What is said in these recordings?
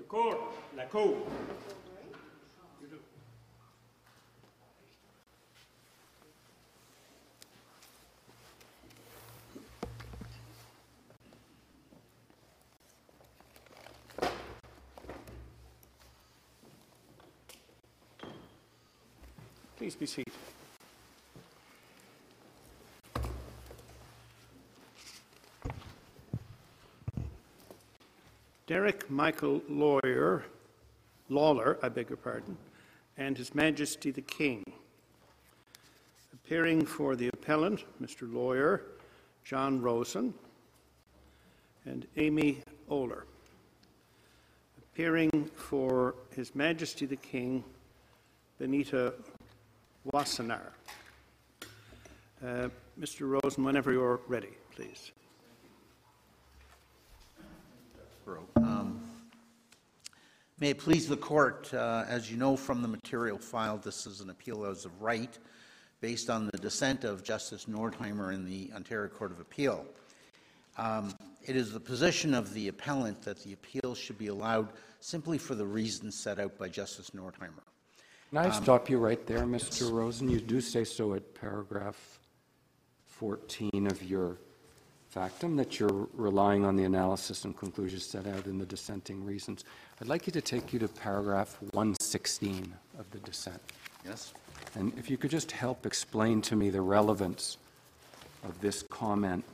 Record. La Cour. Please be seated. Derek Michael Lawler, I beg your pardon, and His Majesty the King. Appearing for the appellant, Mr. Lawyer, John Rosen, and Amy Oler. Appearing for His Majesty the King, Benita Wassenaar. Mr. Rosen, whenever you're ready, please. May it please the Court, as you know from the material filed, this is an appeal as of right based on the dissent of Justice Nordheimer in the Ontario Court of Appeal. It is the position of the appellant that the appeal should be allowed simply for the reasons set out by Justice Nordheimer. Can I stop you right there, Mr. Rosen? You do say so at paragraph 14 of your factum, that you're relying on the analysis and conclusions set out in the dissenting reasons. I'd like you to take you to paragraph 116 of the dissent. Yes. And if you could just help explain to me the relevance of this comment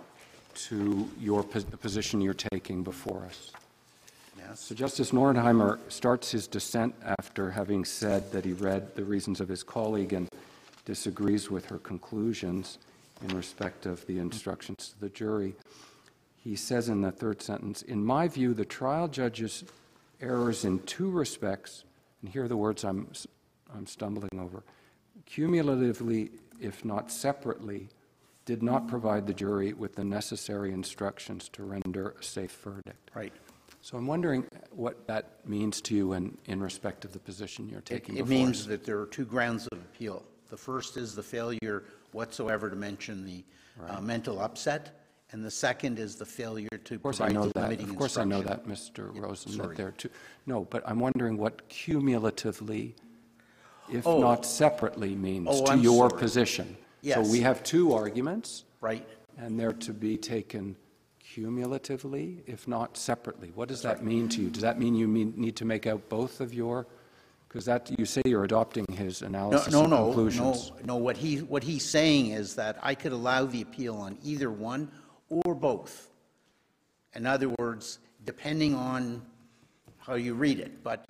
to the position you're taking before us. Yes. So Justice Nordheimer starts his dissent after having said that he read the reasons of his colleague and disagrees with her conclusions in respect of the instructions to the jury. He says in the third sentence, "In my view, the trial judge's errors in two respects," and here are the words I'm stumbling over, "cumulatively, if not separately, did not provide the jury with the necessary instructions to render a safe verdict." Right. So I'm wondering what that means to you in respect of the position you're taking. It means that there are two grounds of appeal. The first is the failure whatsoever to mention the mental upset, and the second is the failure to provide the limiting instruction. Of course I know that, Mr. Rosen, sorry. that there are two. No, but I'm wondering what cumulatively, if not separately, means to your position. Yes. So we have two arguments. Right. And they're to be taken cumulatively, if not separately. What does that mean to you? Does that mean you need to make out both of your, because that you say you're adopting his analysis and conclusions. No. What he's saying is that I could allow the appeal on either one or both. In other words, depending on how you read it. But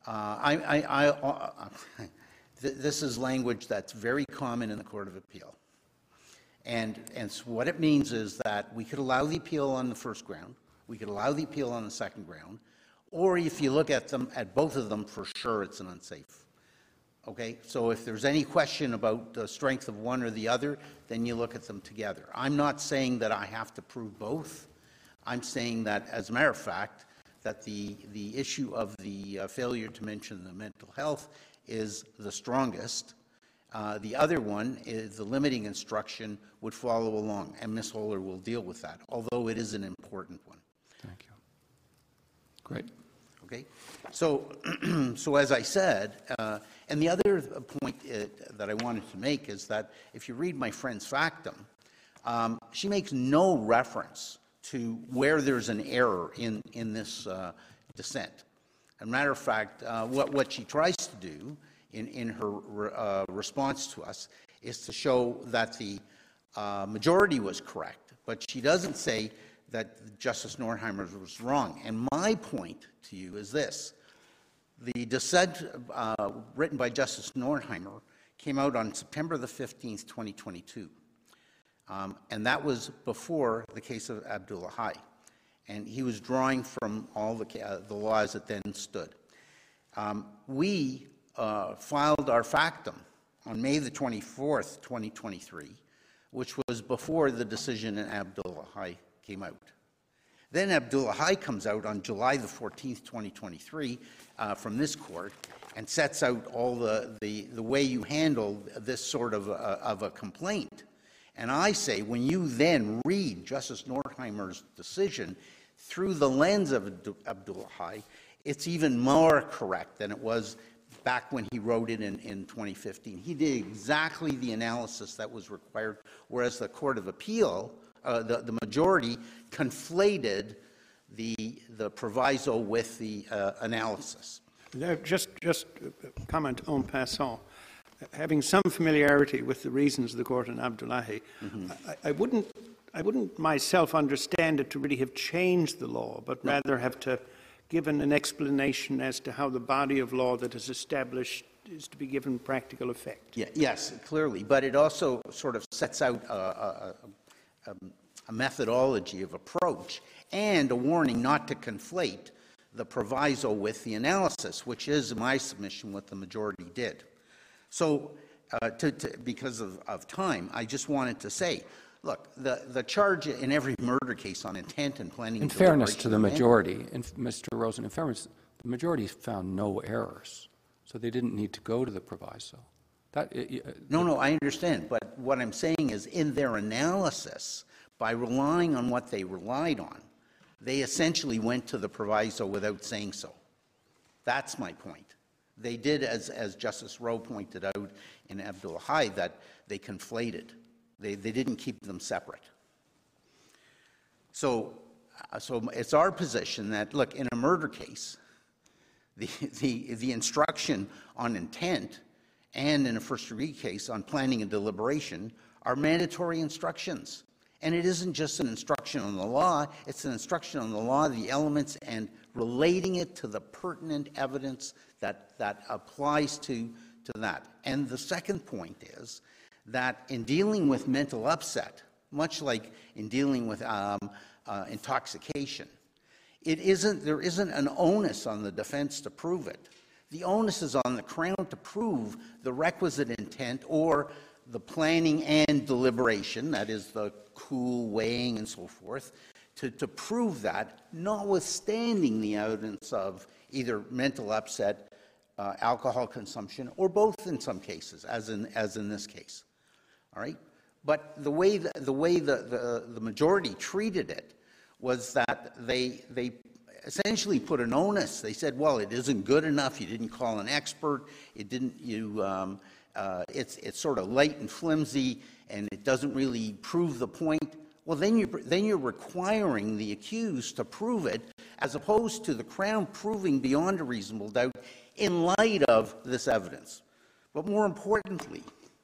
this is language that's very common in the Court of Appeal. And so what it means is that we could allow the appeal on the first ground, we could allow the appeal on the second ground, or if you look at them, at both of them, for sure it's an unsafe. Okay? So if there's any question about the strength of one or the other, then you look at them together. I'm not saying that I have to prove both. I'm saying that, as a matter of fact, that the issue of the failure to mention the mental health is the strongest. The other one is the limiting instruction would follow along, and Ms. Oler will deal with that, although it is an important one. Thank you. Great. Okay, so as I said, and the other point that I wanted to make is that if you read my friend's factum, she makes no reference to where there's an error in this dissent. As a matter of fact, what she tries to do in her response to us is to show that the majority was correct, but she doesn't say that Justice Nordheimer was wrong. And my point to you is this. The dissent written by Justice Nordheimer came out on September the 15th, 2022. And that was before the case of Abdullah Hai. And he was drawing from all the laws that then stood. We filed our factum on May the 24th, 2023, which was before the decision in Abdullah Hai came out. Then Abdullah Hai comes out on July the 14th, 2023, from this court, and sets out all the way you handle this sort of a complaint. And I say, when you then read Justice Nordheimer's decision through the lens of Abdullah Hai, it's even more correct than it was back when he wrote it in 2015. He did exactly the analysis that was required, whereas the Court of Appeal, the majority, conflated the proviso with the analysis. Just comment en passant. Having some familiarity with the reasons of the court in Abdullahi, I wouldn't myself understand it to really have changed the law, but rather have to given an explanation as to how the body of law that is established is to be given practical effect. Yeah, yes, clearly, but it also sort of sets out a methodology of approach and a warning not to conflate the proviso with the analysis, which is, in my submission, what the majority did. So, because of time, I just wanted to say, look, the charge in every murder case on intent and planning. In fairness to the majority, Mr. Rosen, in fairness, the majority found no errors, so they didn't need to go to the proviso. No, I understand, but what I'm saying is, in their analysis, by relying on what they relied on, they essentially went to the proviso without saying so. That's my point. They did, as Justice Rowe pointed out in Abdullahi, that they conflated. They didn't keep them separate. So it's our position that, look, in a murder case, the instruction on intent and in a first-degree case on planning and deliberation are mandatory instructions. And it isn't just an instruction on the law, it's an instruction on the law, the elements, and relating it to the pertinent evidence that applies to that. And the second point is that in dealing with mental upset, much like in dealing with intoxication, there isn't an onus on the defense to prove it. The onus is on the Crown to prove the requisite intent or the planning and deliberation, that is the cool weighing and so forth, to prove that, notwithstanding the evidence of either mental upset, alcohol consumption, or both in some cases, as in this case. All right? But the way the majority treated it was that they essentially put an onus. They said, well, it isn't good enough. You didn't call an expert. It's sort of light and flimsy, and it doesn't really prove the point. Well, then you're requiring the accused to prove it, as opposed to the Crown proving beyond a reasonable doubt in light of this evidence. But more importantly,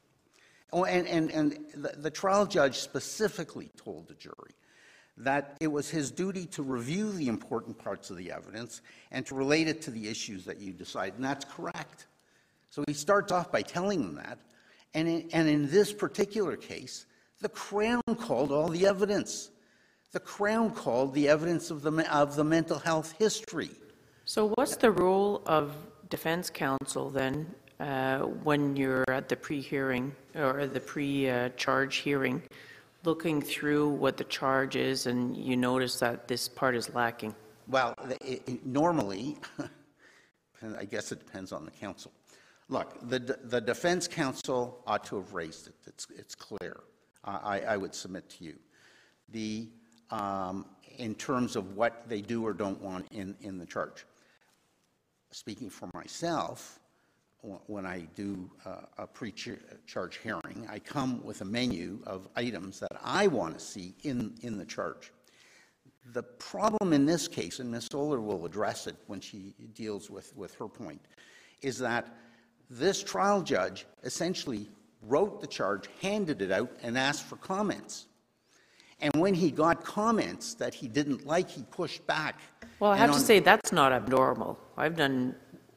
the trial judge specifically told the jury that it was his duty to review the important parts of the evidence and to relate it to the issues that you decide, and that's correct. So he starts off by telling them that, and in this particular case, the Crown called all the evidence. The Crown called the evidence of the mental health history. So what's the role of defense counsel then when you're at the pre-hearing or the pre-charge hearing, looking through what the charge is and you notice that this part is lacking? Well, normally, I guess it depends on the counsel. Look, the defense counsel ought to have raised it. It's clear. I would submit to you. In terms of what they do or don't want in the charge. Speaking for myself, when I do a pre-charge hearing, I come with a menu of items that I want to see in the charge. The problem in this case, and Ms. Oler will address it when she deals with her point, is that this trial judge essentially wrote the charge, handed it out, and asked for comments. And when he got comments that he didn't like, he pushed back. Well, I have to say that's not abnormal. I've done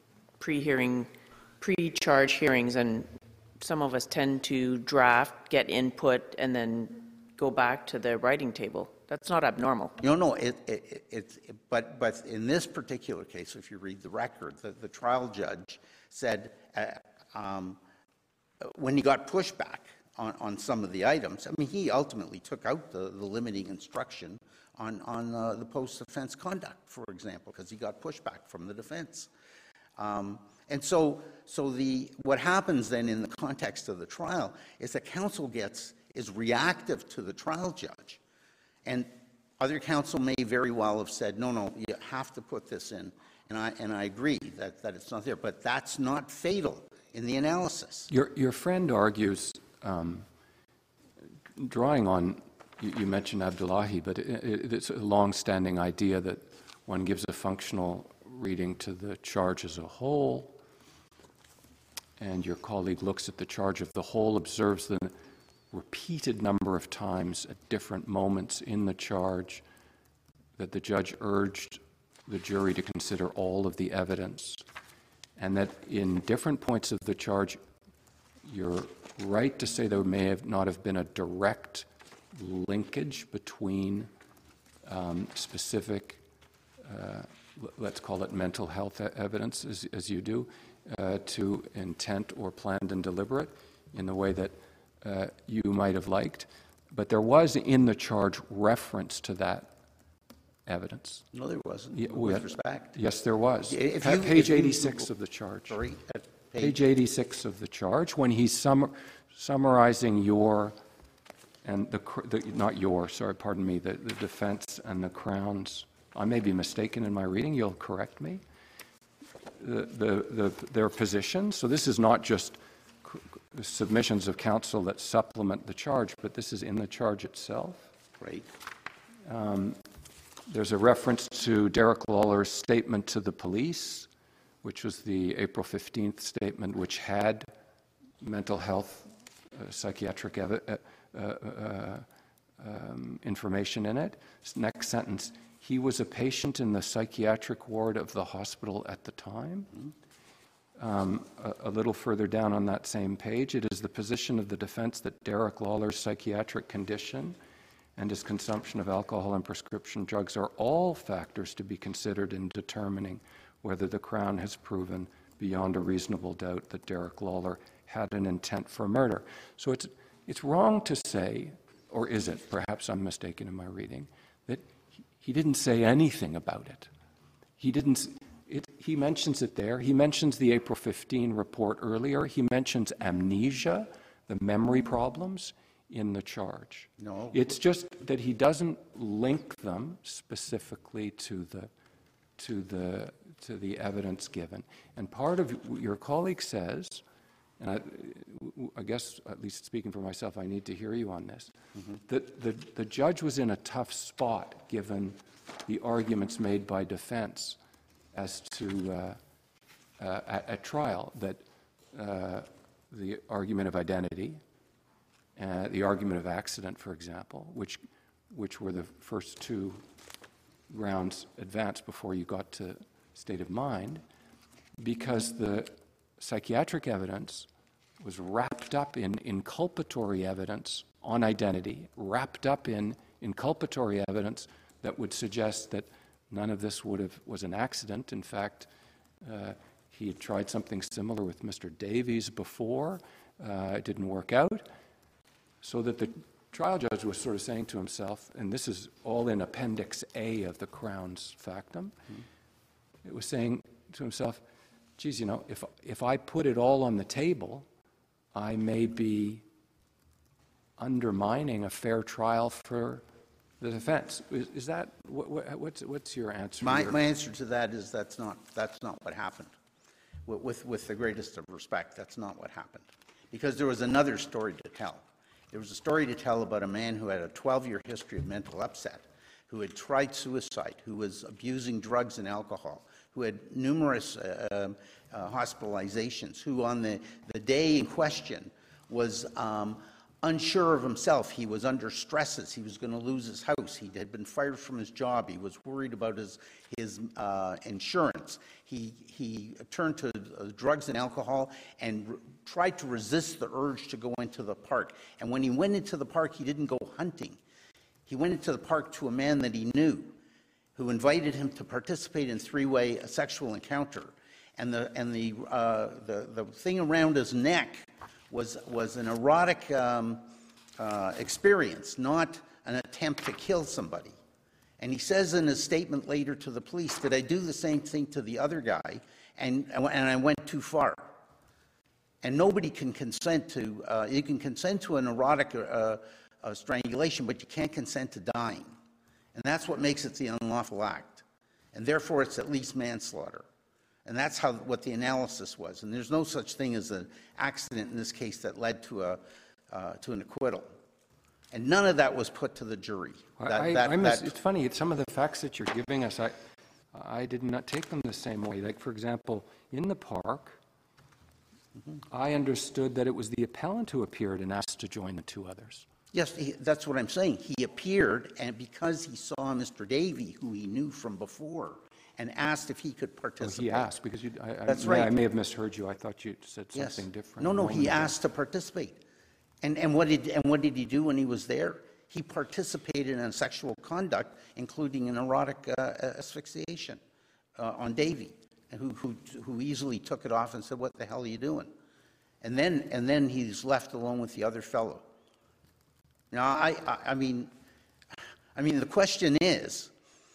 pre-charge hearings, and some of us tend to draft, get input, and then go back to the writing table. That's not abnormal. No, but in this particular case, if you read the record, the trial judge said when he got pushback on some of the items, I mean, he ultimately took out the limiting instruction on the post-offense conduct, for example, because he got pushback from the defense. And so what happens then in the context of the trial is that counsel is reactive to the trial judge. And Other counsel may very well have said, no, you have to put this in. And I agree that it's not there, but that's not fatal in the analysis. Your friend argues, drawing on, you mentioned Abdullahi, but it's a long-standing idea that one gives a functional reading to the charge as a whole, and your colleague looks at the charge of the whole, observes the repeated number of times at different moments in the charge that the judge urged the jury to consider all of the evidence, and that in different points of the charge, you're right to say there may not have been a direct linkage between specific, let's call it mental health evidence, as you do, to intent or planned and deliberate in the way that you might have liked. But there was in the charge reference to that evidence. No, there wasn't, with respect. Yes, there was. Page 86 of the charge. Sorry? Page 86 of the charge, when he's summarizing your, and the defense and the Crown's, I may be mistaken in my reading, you'll correct me, their positions. So this is not just submissions of counsel that supplement the charge, but this is in the charge itself. Right. There's a reference to Derek Lawler's statement to the police, which was the April 15th statement, which had mental health, psychiatric information in it. Next sentence, he was a patient in the psychiatric ward of the hospital at the time. A little further down on that same page, it is the position of the defense that Derek Lawler's psychiatric condition and his consumption of alcohol and prescription drugs are all factors to be considered in determining whether the Crown has proven beyond a reasonable doubt that Derek Lawler had an intent for murder. So it's wrong to say, or is it, perhaps I'm mistaken in my reading, that he didn't say anything about it. He mentions it there. He mentions the April 15 report earlier. He mentions amnesia, the memory problems in the charge. No. It's just that he doesn't link them specifically to the evidence given. And part of your colleague says, and I guess, at least speaking for myself, I need to hear you on this, that the judge was in a tough spot given the arguments made by defense as to, at trial, that the argument of identity, the argument of accident, for example, which were the first two grounds advanced before you got to state of mind, because the psychiatric evidence was wrapped up in inculpatory evidence on identity, wrapped up in inculpatory evidence that would suggest that none of this was an accident. In fact, he had tried something similar with Mr. Davies before. It didn't work out. So that the trial judge was sort of saying to himself, and this is all in Appendix A of the Crown's factum, it was saying to himself, geez, you know, if I put it all on the table, I may be undermining a fair trial for the defense. Is that what's your answer? My answer to that is that's not what happened. With the greatest of respect, that's not what happened, because there was another story to tell. There was a story to tell about a man who had a 12-year history of mental upset, who had tried suicide, who was abusing drugs and alcohol, who had numerous hospitalizations, who on the day in question was unsure of himself. He was under stresses. He was going to lose his house. He had been fired from his job. He was worried about his insurance. He turned to drugs and alcohol and tried to resist the urge to go into the park. And when he went into the park, he didn't go hunting. He went into the park to a man that he knew, who invited him to participate in three-way sexual encounter. And the thing around his neck was an erotic experience, not an attempt to kill somebody. And he says in his statement later to the police, did I do the same thing to the other guy, and I went too far? And nobody can consent to, you can consent to an erotic strangulation, but you can't consent to dying. And that's what makes it the unlawful act. And therefore, it's at least manslaughter. And that's what the analysis was. And there's no such thing as an accident in this case that led to an acquittal. And none of that was put to the jury. It's funny, some of the facts that you're giving us, I did not take them the same way. Like, for example, in the park, I understood that it was the appellant who appeared and asked to join the two others. Yes, that's what I'm saying. He appeared, and because he saw Mr. Davey, who he knew from before, and asked if he could participate. He asked, because That's right. I may have misheard you. I thought you said something different. No, he asked to participate. And what did he do when he was there? He participated in sexual conduct, including an erotic asphyxiation on Davey, who easily took it off and said, "What the hell are you doing?" And then he's left alone with the other fellow. Now, I mean, the question is,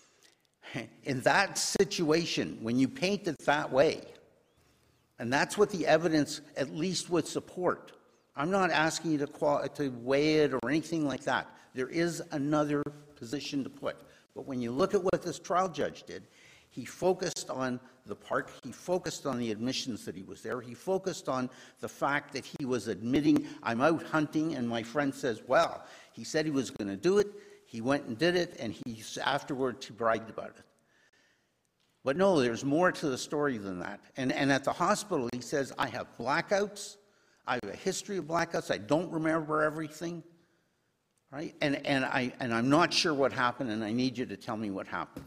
in that situation, when you paint it that way, and that's what the evidence at least would support. I'm not asking you to weigh it or anything like that. There is another position to put. But when you look at what this trial judge did, he focused on the park, he focused on the admissions that he was there, he focused on the fact that he was admitting, "I'm out hunting," and my friend says, well, he said he was going to do it, he went and did it, and afterwards he bragged about it. But no, there's more to the story than that. And at the hospital, he says, "I have blackouts, I have a history of blackouts, I don't remember everything, right? And I'm not sure what happened, and I need you to tell me what happened."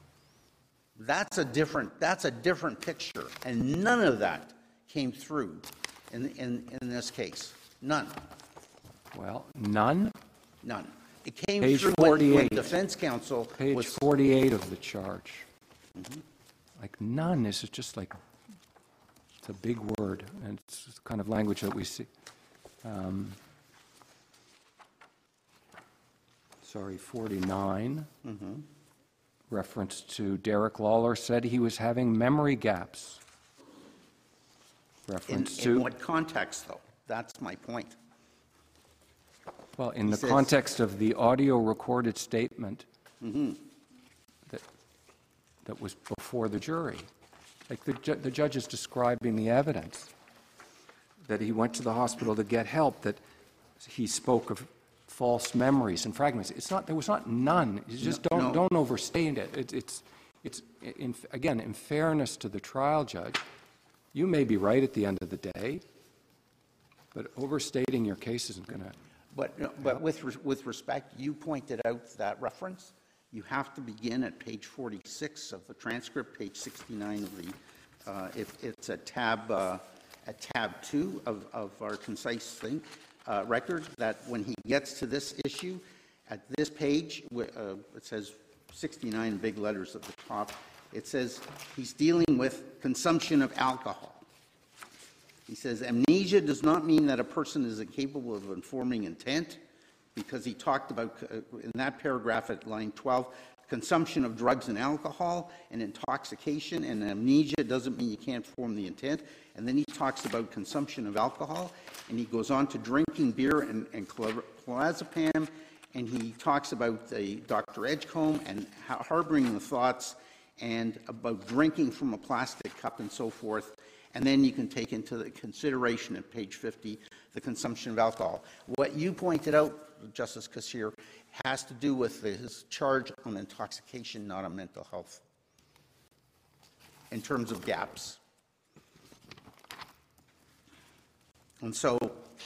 That's a different picture, and none of that came through in this case. None. Well, none? None. It came Page through 48. when defense counsel Page was 48 of the charge. Like, none is just like, it's a big word, and it's the kind of language that we see. 49. Reference to Derek Lawler said he was having memory gaps. Reference in what context, though? That's my point. Well, in the context of the audio recorded statement that was before the jury. Like the judge is describing the evidence, that he went to the hospital to get help, that he spoke of false memories and fragments. There was not none. You just don't overstate it. Again, in fairness to the trial judge, you may be right at the end of the day, but overstating your case isn't going to. But with respect, you pointed out that reference. You have to begin at page 46 of the transcript, page 69 of the. It's a tab 2 of our concise thing. Record, that when he gets to this issue, at this page, it says 69 big letters at the top, it says he's dealing with consumption of alcohol. He says, "Amnesia does not mean that a person is incapable of informing intent," because he talked about, in that paragraph at line 12, consumption of drugs and alcohol and intoxication, and amnesia doesn't mean you can't form the intent. And then he talks about consumption of alcohol, and he goes on to drinking beer and clonazepam, and he talks about Dr. Edgecombe and harboring the thoughts, and about drinking from a plastic cup and so forth. And then you can take into the consideration at page 50 the consumption of alcohol. What you pointed out, Justice Kassir, has to do with his charge on intoxication, not on mental health, in terms of gaps. And so,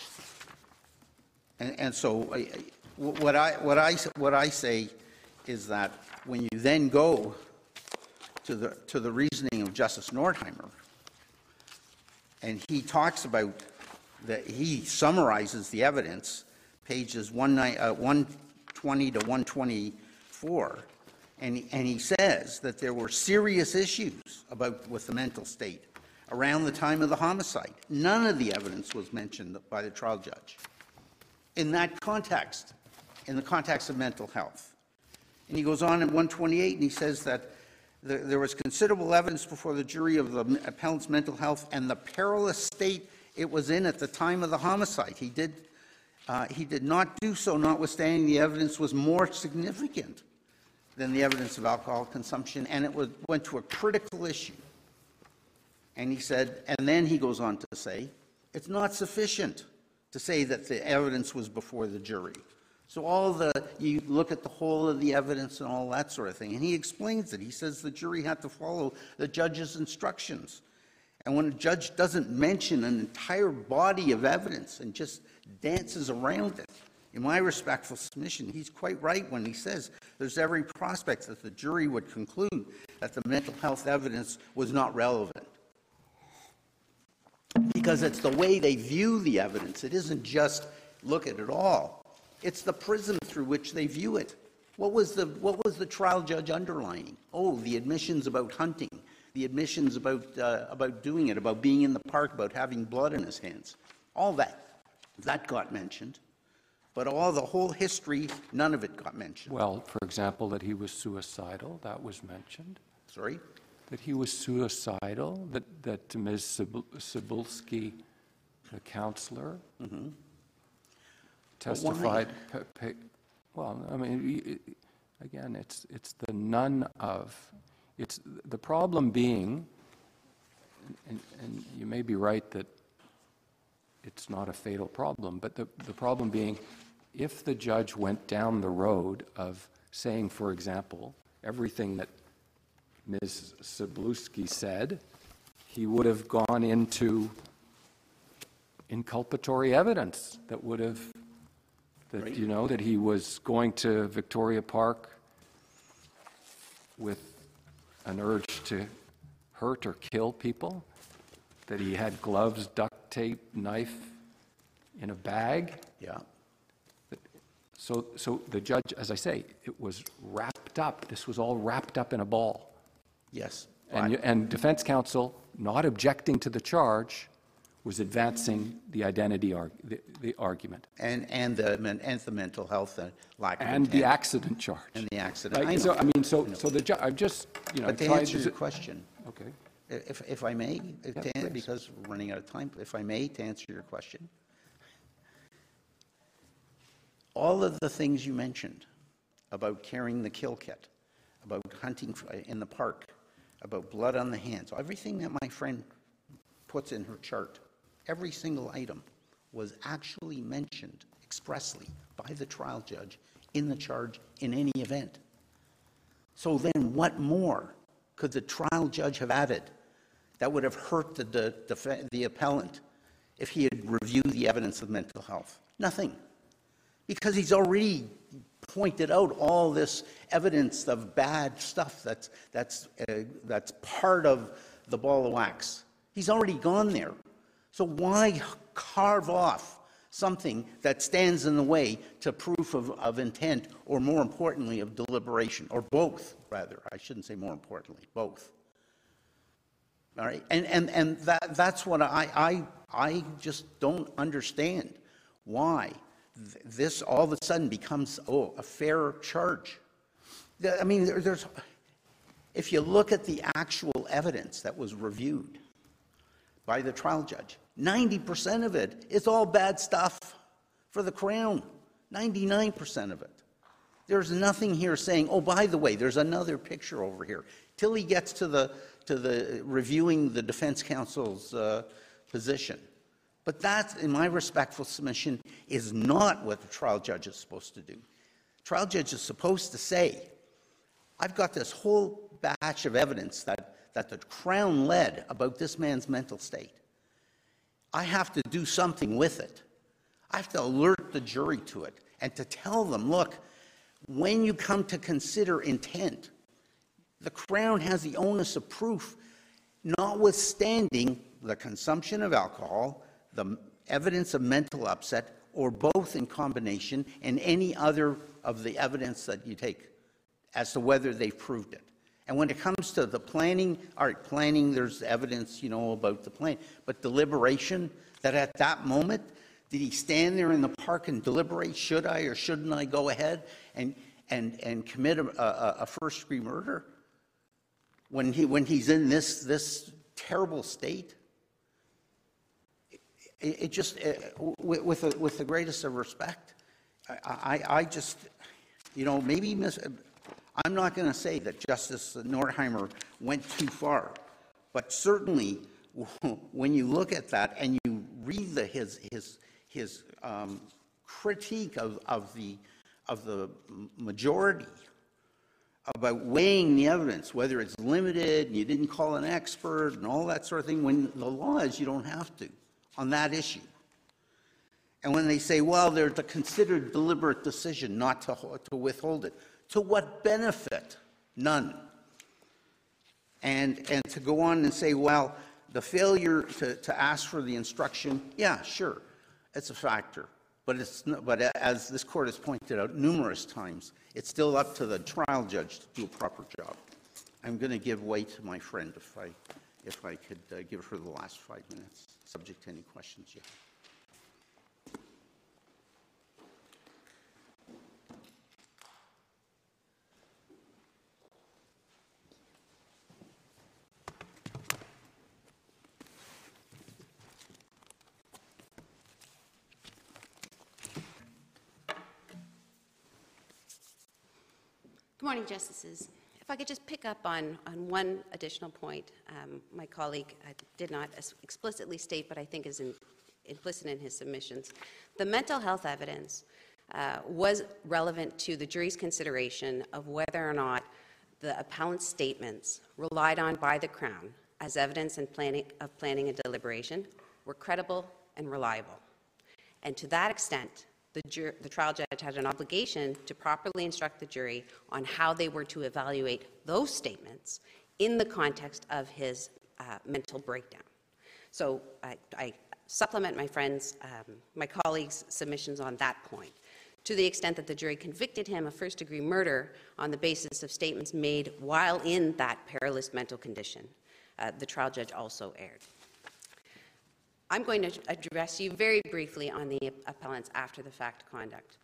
what I say is that when you then go to the reasoning of Justice Nordheimer, and he talks about that, he summarizes the evidence, pages 120 to 124, and he says that there were serious issues with the mental state around the time of the homicide. None of the evidence was mentioned by the trial judge in that context, in the context of mental health. And he goes on at 128, and he says that there was considerable evidence before the jury of the appellant's mental health and the perilous state it was in at the time of the homicide. He did not do so, notwithstanding the evidence was more significant than the evidence of alcohol consumption, and it went to a critical issue. And he said, and then he goes on to say, it's not sufficient to say that the evidence was before the jury. So you look at the whole of the evidence and all that sort of thing, and he explains it. He says the jury had to follow the judge's instructions. And when a judge doesn't mention an entire body of evidence and just dances around it, in my respectful submission, he's quite right when he says there's every prospect that the jury would conclude that the mental health evidence was not relevant. Because it's the way they view the evidence. It isn't just look at it all. It's the prism through which they view it. What was the trial judge underlining? Oh, the admissions about hunting, the admissions about doing it, about being in the park, about having blood in his hands. All that got mentioned. But the whole history, none of it got mentioned. Well, for example, that he was suicidal, that was mentioned. Sorry? That he was suicidal, that Ms. Cebulski, the counselor, testified. Well, I mean, again, it's the none of. It's the problem being, and you may be right that it's not a fatal problem, but the problem being, if the judge went down the road of saying, for example, everything that Ms. Cebulski said, he would have gone into inculpatory evidence that would have, that, right, that he was going to Victoria Park with an urge to hurt or kill people, that he had gloves, duct tape, knife in a bag. Yeah. So the judge, as I say, it was wrapped up. This was all wrapped up in a ball. Yes. And defense counsel, not objecting to the charge, was advancing the identity the argument. And the mental health lack of and intent. The accident charge. And the accident. Right? So the judge. I'm just But to answer your question. Okay. If I may, Please. because we're running out of time, if I may, to answer your question. All of the things you mentioned about carrying the kill kit, about hunting in the park, about blood on the hands, everything that my friend puts in her chart, every single item was actually mentioned expressly by the trial judge in the charge in any event. So then what more could the trial judge have added that would have hurt the appellant if he had reviewed the evidence of mental health? Nothing. Because he's already pointed out all this evidence of bad stuff that's part of the ball of wax. He's already gone there. So why carve off something that stands in the way to proof of intent, or more importantly, of deliberation, or both, rather. I shouldn't say more importantly, both. All right? And that's what I just don't understand. Why this all of a sudden becomes, a fair charge. I mean, if you look at the actual evidence that was reviewed by the trial judge, 90% of it is all bad stuff for the Crown. 99% of it. There's nothing here saying, oh, by the way, there's another picture over here. Till he gets to the reviewing the defense counsel's position. But that, in my respectful submission, is not what the trial judge is supposed to do. The trial judge is supposed to say, I've got this whole batch of evidence that the Crown led about this man's mental state. I have to do something with it. I have to alert the jury to it and to tell them, look, when you come to consider intent, the Crown has the onus of proof, notwithstanding the consumption of alcohol, the evidence of mental upset, or both in combination, and any other of the evidence that you take as to whether they've proved it. And when it comes to the planning, all right, planning, there's evidence, about the plan, but deliberation, that at that moment, did he stand there in the park and deliberate, should I or shouldn't I go ahead and commit a first-degree murder when he's in this terrible state? It just, with the greatest of respect, I just, maybe I'm not going to say that Justice Nordheimer went too far, but certainly when you look at that and you read his critique of the majority about weighing the evidence, whether it's limited, and you didn't call an expert, and all that sort of thing, when the law is you don't have to on that issue. And when they say, well, there's a considered deliberate decision not to withhold it, to what benefit? None. And to go on and say, well, the failure to ask for the instruction, yeah, sure, it's a factor. But as this court has pointed out numerous times, it's still up to the trial judge to do a proper job. I'm going to give way to my friend if I could give her the last 5 minutes, subject to any questions you have. Good morning, Justices. If I could just pick up on one additional point my colleague did not explicitly state, but I think is implicit in his submissions. The mental health evidence was relevant to the jury's consideration of whether or not the appellant's statements relied on by the Crown as evidence of planning and deliberation were credible and reliable. And to that extent, the trial judge had an obligation to properly instruct the jury on how they were to evaluate those statements in the context of his mental breakdown. So I supplement my colleagues' submissions on that point. To the extent that the jury convicted him of first-degree murder on the basis of statements made while in that perilous mental condition, the trial judge also erred. I'm going to address you very briefly on the appellant's after-the-fact conduct.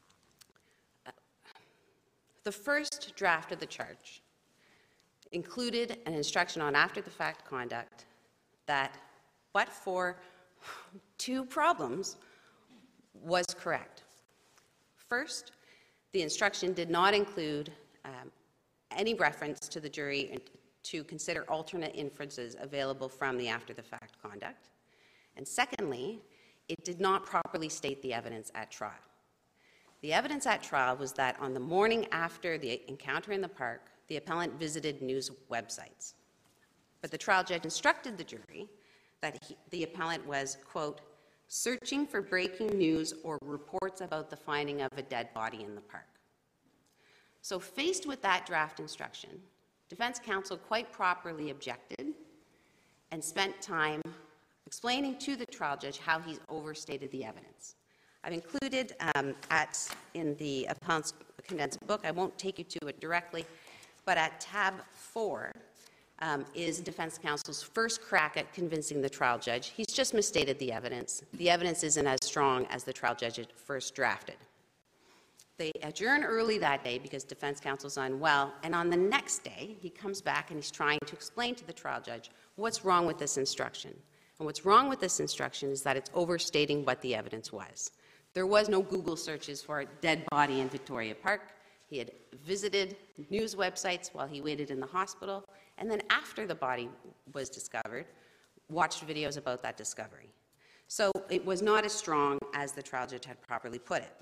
The first draft of the charge included an instruction on after-the-fact conduct that, but for two problems, was correct. First, the instruction did not include any reference to the jury to consider alternate inferences available from the after-the-fact conduct. And secondly, it did not properly state the evidence at trial. The evidence at trial was that on the morning after the encounter in the park, the appellant visited news websites. But the trial judge instructed the jury that the appellant was, quote, searching for breaking news or reports about the finding of a dead body in the park. So faced with that draft instruction, defense counsel quite properly objected and spent time explaining to the trial judge how he's overstated the evidence. I've included in the appellant's condensed book, I won't take you to it directly, but at tab 4 is defense counsel's first crack at convincing the trial judge. He's just misstated the evidence. The evidence isn't as strong as the trial judge had first drafted. They adjourn early that day because defense counsel's unwell, and on the next day, he comes back and he's trying to explain to the trial judge what's wrong with this instruction. And what's wrong with this instruction is that it's overstating what the evidence was. There was no Google searches for a dead body in Victoria Park. He had visited news websites while he waited in the hospital, and then after the body was discovered, watched videos about that discovery. So it was not as strong as the trial judge had properly put it.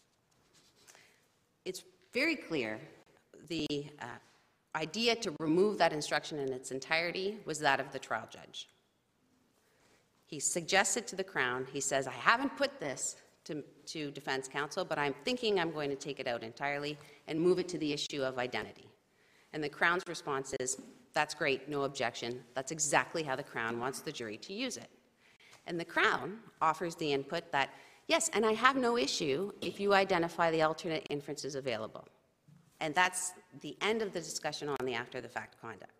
It's very clear the idea to remove that instruction in its entirety was that of the trial judge. He suggested to the Crown, he says, I haven't put this to defense counsel, but I'm thinking I'm going to take it out entirely and move it to the issue of identity. And the Crown's response is, that's great, no objection. That's exactly how the Crown wants the jury to use it. And the Crown offers the input that, yes, and I have no issue if you identify the alternate inferences available. And that's the end of the discussion on the after-the-fact conduct.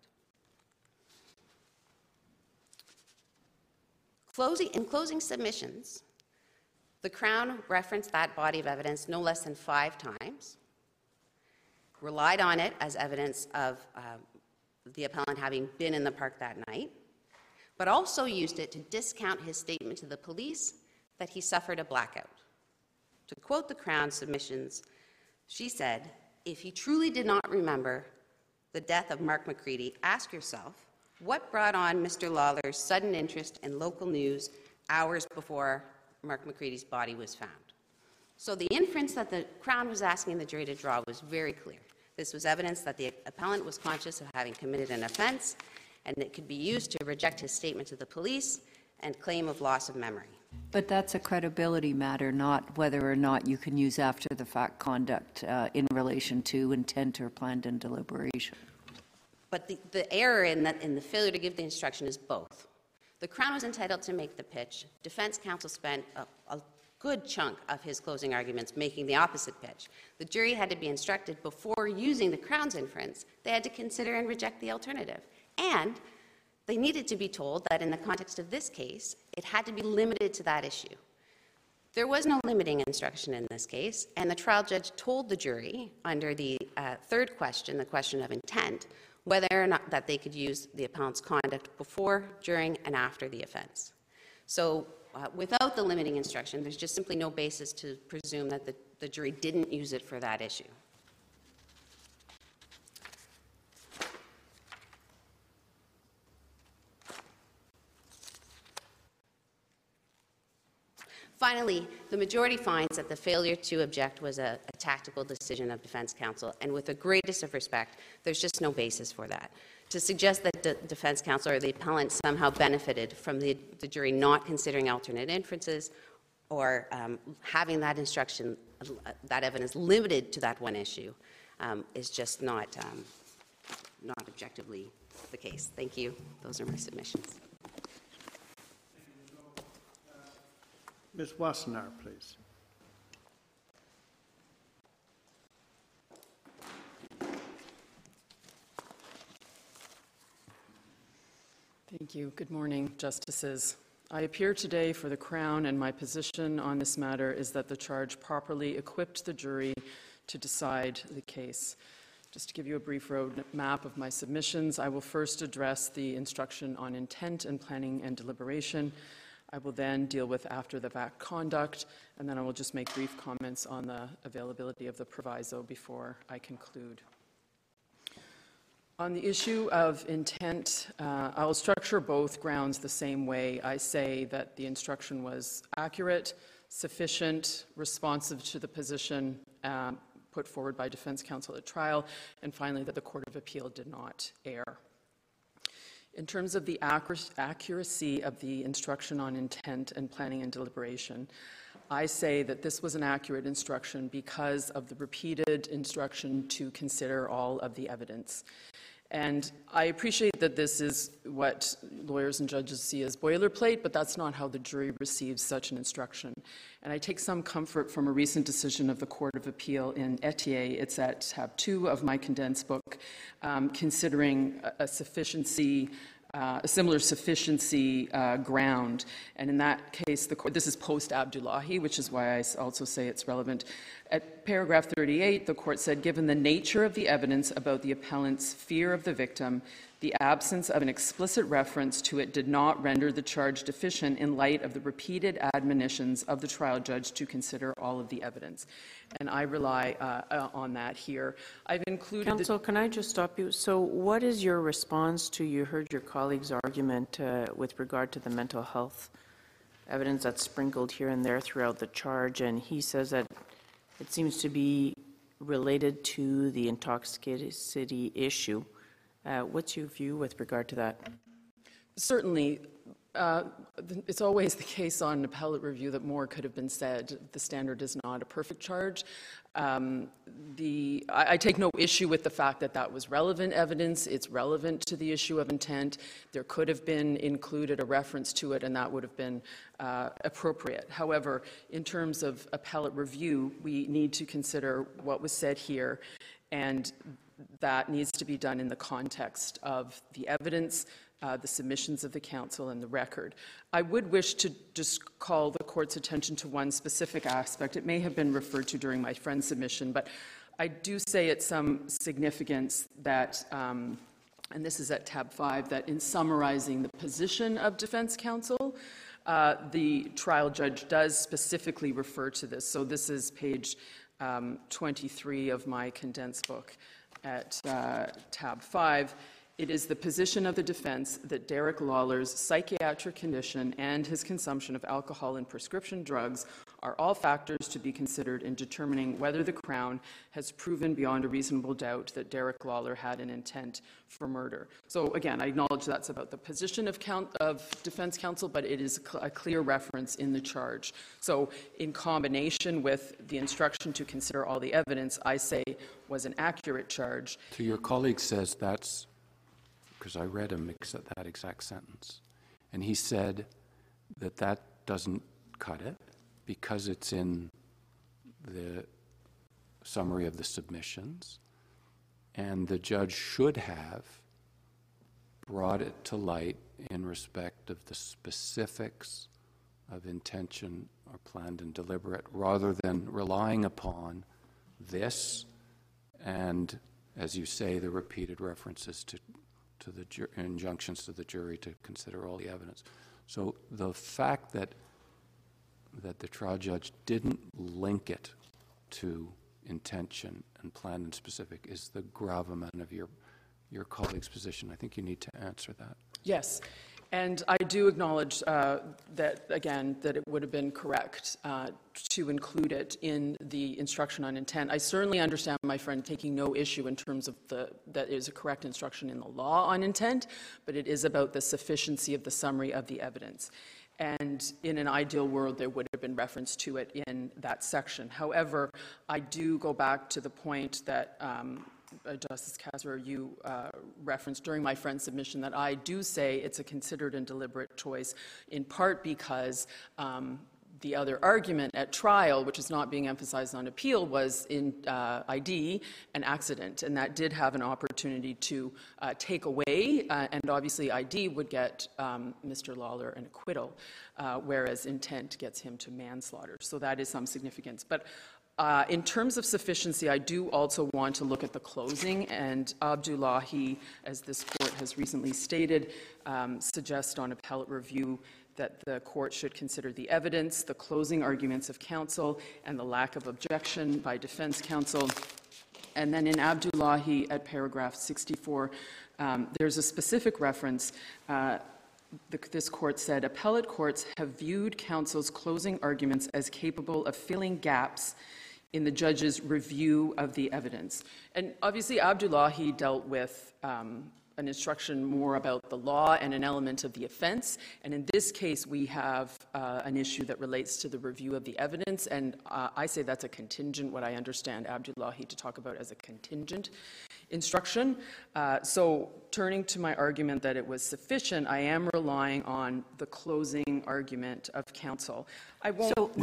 In closing submissions, the Crown referenced that body of evidence no less than 5 times, relied on it as evidence of the appellant having been in the park that night, but also used it to discount his statement to the police that he suffered a blackout. To quote the Crown's submissions, she said, if you truly did not remember the death of Mark McCready, ask yourself, what brought on Mr. Lawler's sudden interest in local news hours before Mark McCready's body was found? So the inference that the Crown was asking the jury to draw was very clear. This was evidence that the appellant was conscious of having committed an offense, and it could be used to reject his statement to the police and claim of loss of memory. But that's a credibility matter, not whether or not you can use after-the-fact conduct in relation to intent or planned in deliberation. But the error in the failure to give the instruction is both. The Crown was entitled to make the pitch. Defense counsel spent a good chunk of his closing arguments making the opposite pitch. The jury had to be instructed before using the Crown's inference. They had to consider and reject the alternative. And they needed to be told that in the context of this case, it had to be limited to that issue. There was no limiting instruction in this case, and the trial judge told the jury under the third question, the question of intent, whether or not that they could use the appellant's conduct before, during, and after the offense. So without the limiting instruction, there's just simply no basis to presume that the jury didn't use it for that issue. Finally, the majority finds that the failure to object was a tactical decision of defense counsel, and with the greatest of respect, there's just no basis for that. To suggest that the defense counsel or the appellant somehow benefited from the jury not considering alternate inferences or having that instruction, that evidence limited to that one issue is just not objectively the case. Thank you. Those are my submissions. Ms. Wassenaar, please. Thank you. Good morning, Justices. I appear today for the Crown, and my position on this matter is that the charge properly equipped the jury to decide the case. Just to give you a brief road map of my submissions, I will first address the instruction on intent and planning and deliberation. I will then deal with after-the-fact conduct, and then I will just make brief comments on the availability of the proviso before I conclude. On the issue of intent, I will structure both grounds the same way. I say that the instruction was accurate, sufficient, responsive to the position put forward by defense counsel at trial, and finally that the Court of Appeal did not err. In terms of the accuracy of the instruction on intent and planning and deliberation, I say that this was an accurate instruction because of the repeated instruction to consider all of the evidence. And I appreciate that this is what lawyers and judges see as boilerplate, but that's not how the jury receives such an instruction. And I take some comfort from a recent decision of the Court of Appeal in Etier. It's at tab 2 of my condensed book, considering a sufficiency, a similar sufficiency ground. And in that case, this is post-Abdullahi, which is why I also say it's relevant. At paragraph 38, the court said, given the nature of the evidence about the appellant's fear of the victim, the absence of an explicit reference to it did not render the charge deficient in light of the repeated admonitions of the trial judge to consider all of the evidence. And I rely on that here. I've included... Counsel, can I just stop you? So what is your response to, you heard your colleague's argument with regard to the mental health evidence that's sprinkled here and there throughout the charge, and he says that it seems to be related to the intoxicity issue. What's your view with regard to that? Certainly. It's always the case on an appellate review that more could have been said. The standard is not a perfect charge. I take no issue with the fact that that was relevant evidence. It's relevant to the issue of intent. There could have been included a reference to it, and that would have been appropriate. However, in terms of appellate review, we need to consider what was said here, and that needs to be done in the context of the evidence, the submissions of the counsel, and the record. I would wish to just call the court's attention to one specific aspect. It may have been referred to during my friend's submission, but I do say it's some significance that, and this is at tab 5, that in summarizing the position of defense counsel, the trial judge does specifically refer to this. So this is page 23 of my condensed book at tab 5, it is the position of the defense that Derek Lawler's psychiatric condition and his consumption of alcohol and prescription drugs are all factors to be considered in determining whether the Crown has proven beyond a reasonable doubt that Derek Lawler had an intent for murder. So again, I acknowledge that's about the position of defense counsel, but it is a clear reference in the charge. So in combination with the instruction to consider all the evidence, I say was an accurate charge. So your colleague says that's, because I read him that exact sentence, and he said that that doesn't cut it because it's in the summary of the submissions, and the judge should have brought it to light in respect of the specifics of intention or planned and deliberate, rather than relying upon this and, as you say, the repeated references to the injunctions to the jury to consider all the evidence. So the fact that the trial judge didn't link it to intention and plan and specific is the gravamen of your colleague's position. I think you need to answer that. Yes. And I do acknowledge that, again, that it would have been correct to include it in the instruction on intent. I certainly understand my friend taking no issue in terms of that is a correct instruction in the law on intent, but it is about the sufficiency of the summary of the evidence. And in an ideal world, there would have been reference to it in that section. However, I do go back to the point that Justice Kasser, you referenced during my friend's submission, that I do say it's a considered and deliberate choice, in part because the other argument at trial, which is not being emphasized on appeal, was in ID an accident, and that did have an opportunity to take away, and obviously ID would get Mr. Lawler an acquittal, whereas intent gets him to manslaughter. So that is some significance. But in terms of sufficiency, I do also want to look at the closing, and Abdullahi, as this court has recently stated, suggests on appellate review that the court should consider the evidence, the closing arguments of counsel, and the lack of objection by defense counsel. And then in Abdullahi at paragraph 64, there's a specific reference. This court said, appellate courts have viewed counsel's closing arguments as capable of filling gaps in the judge's review of the evidence. And obviously, Abdullahi dealt with an instruction more about the law and an element of the offense. And in this case, we have an issue that relates to the review of the evidence. And I say that's a contingent, what I understand Abdullahi to talk about as a contingent instruction. So turning to my argument that it was sufficient, I am relying on the closing argument of counsel. I won't. So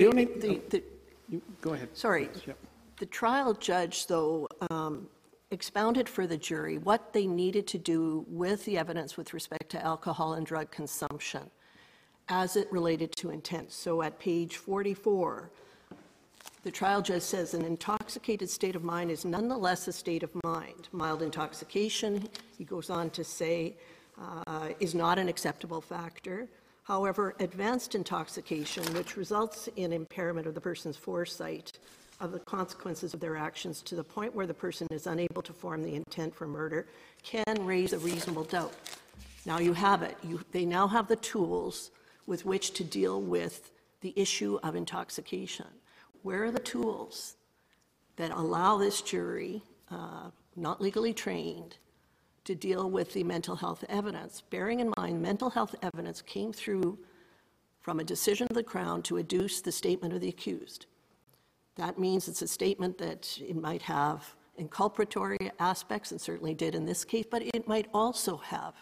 Go ahead. Sorry. Yep. The trial judge, though, expounded for the jury what they needed to do with the evidence with respect to alcohol and drug consumption as it related to intent. So at page 44, the trial judge says an intoxicated state of mind is nonetheless a state of mind. Mild intoxication, he goes on to say, is not an acceptable factor. However, advanced intoxication, which results in impairment of the person's foresight of the consequences of their actions to the point where the person is unable to form the intent for murder, can raise a reasonable doubt. Now you have it. They now have the tools with which to deal with the issue of intoxication. Where are the tools that allow this jury, not legally trained, to deal with the mental health evidence? Bearing in mind, mental health evidence came through from a decision of the Crown to adduce the statement of the accused. That means it's a statement that it might have inculpatory aspects, and certainly did in this case, but it might also have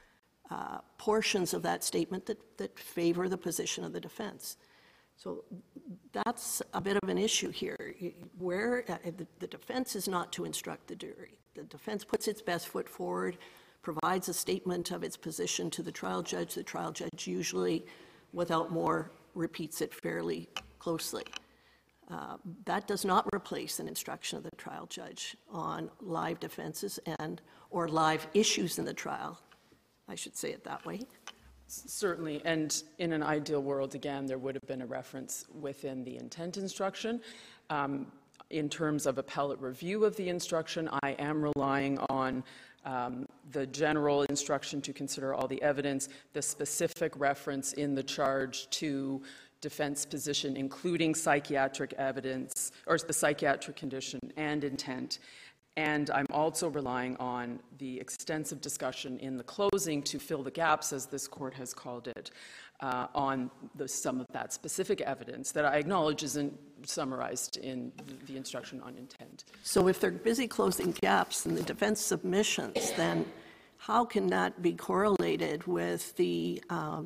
portions of that statement that favor the position of the defense. So that's a bit of an issue here, where the defense is not to instruct the jury. The defense puts its best foot forward, provides a statement of its position to the trial judge. The trial judge usually, without more, repeats it fairly closely. That does not replace an instruction of the trial judge on live defenses or live issues in the trial. I should say it that way. Certainly, and in an ideal world, again, there would have been a reference within the intent instruction. In terms of appellate review of the instruction, I am relying on the general instruction to consider all the evidence, the specific reference in the charge to defense position, including psychiatric evidence, or the psychiatric condition and intent. And I'm also relying on the extensive discussion in the closing to fill the gaps, as this court has called it, on some of that specific evidence that I acknowledge isn't summarized in the instruction on intent. So if they're busy closing gaps in the defense submissions, then how can that be correlated with the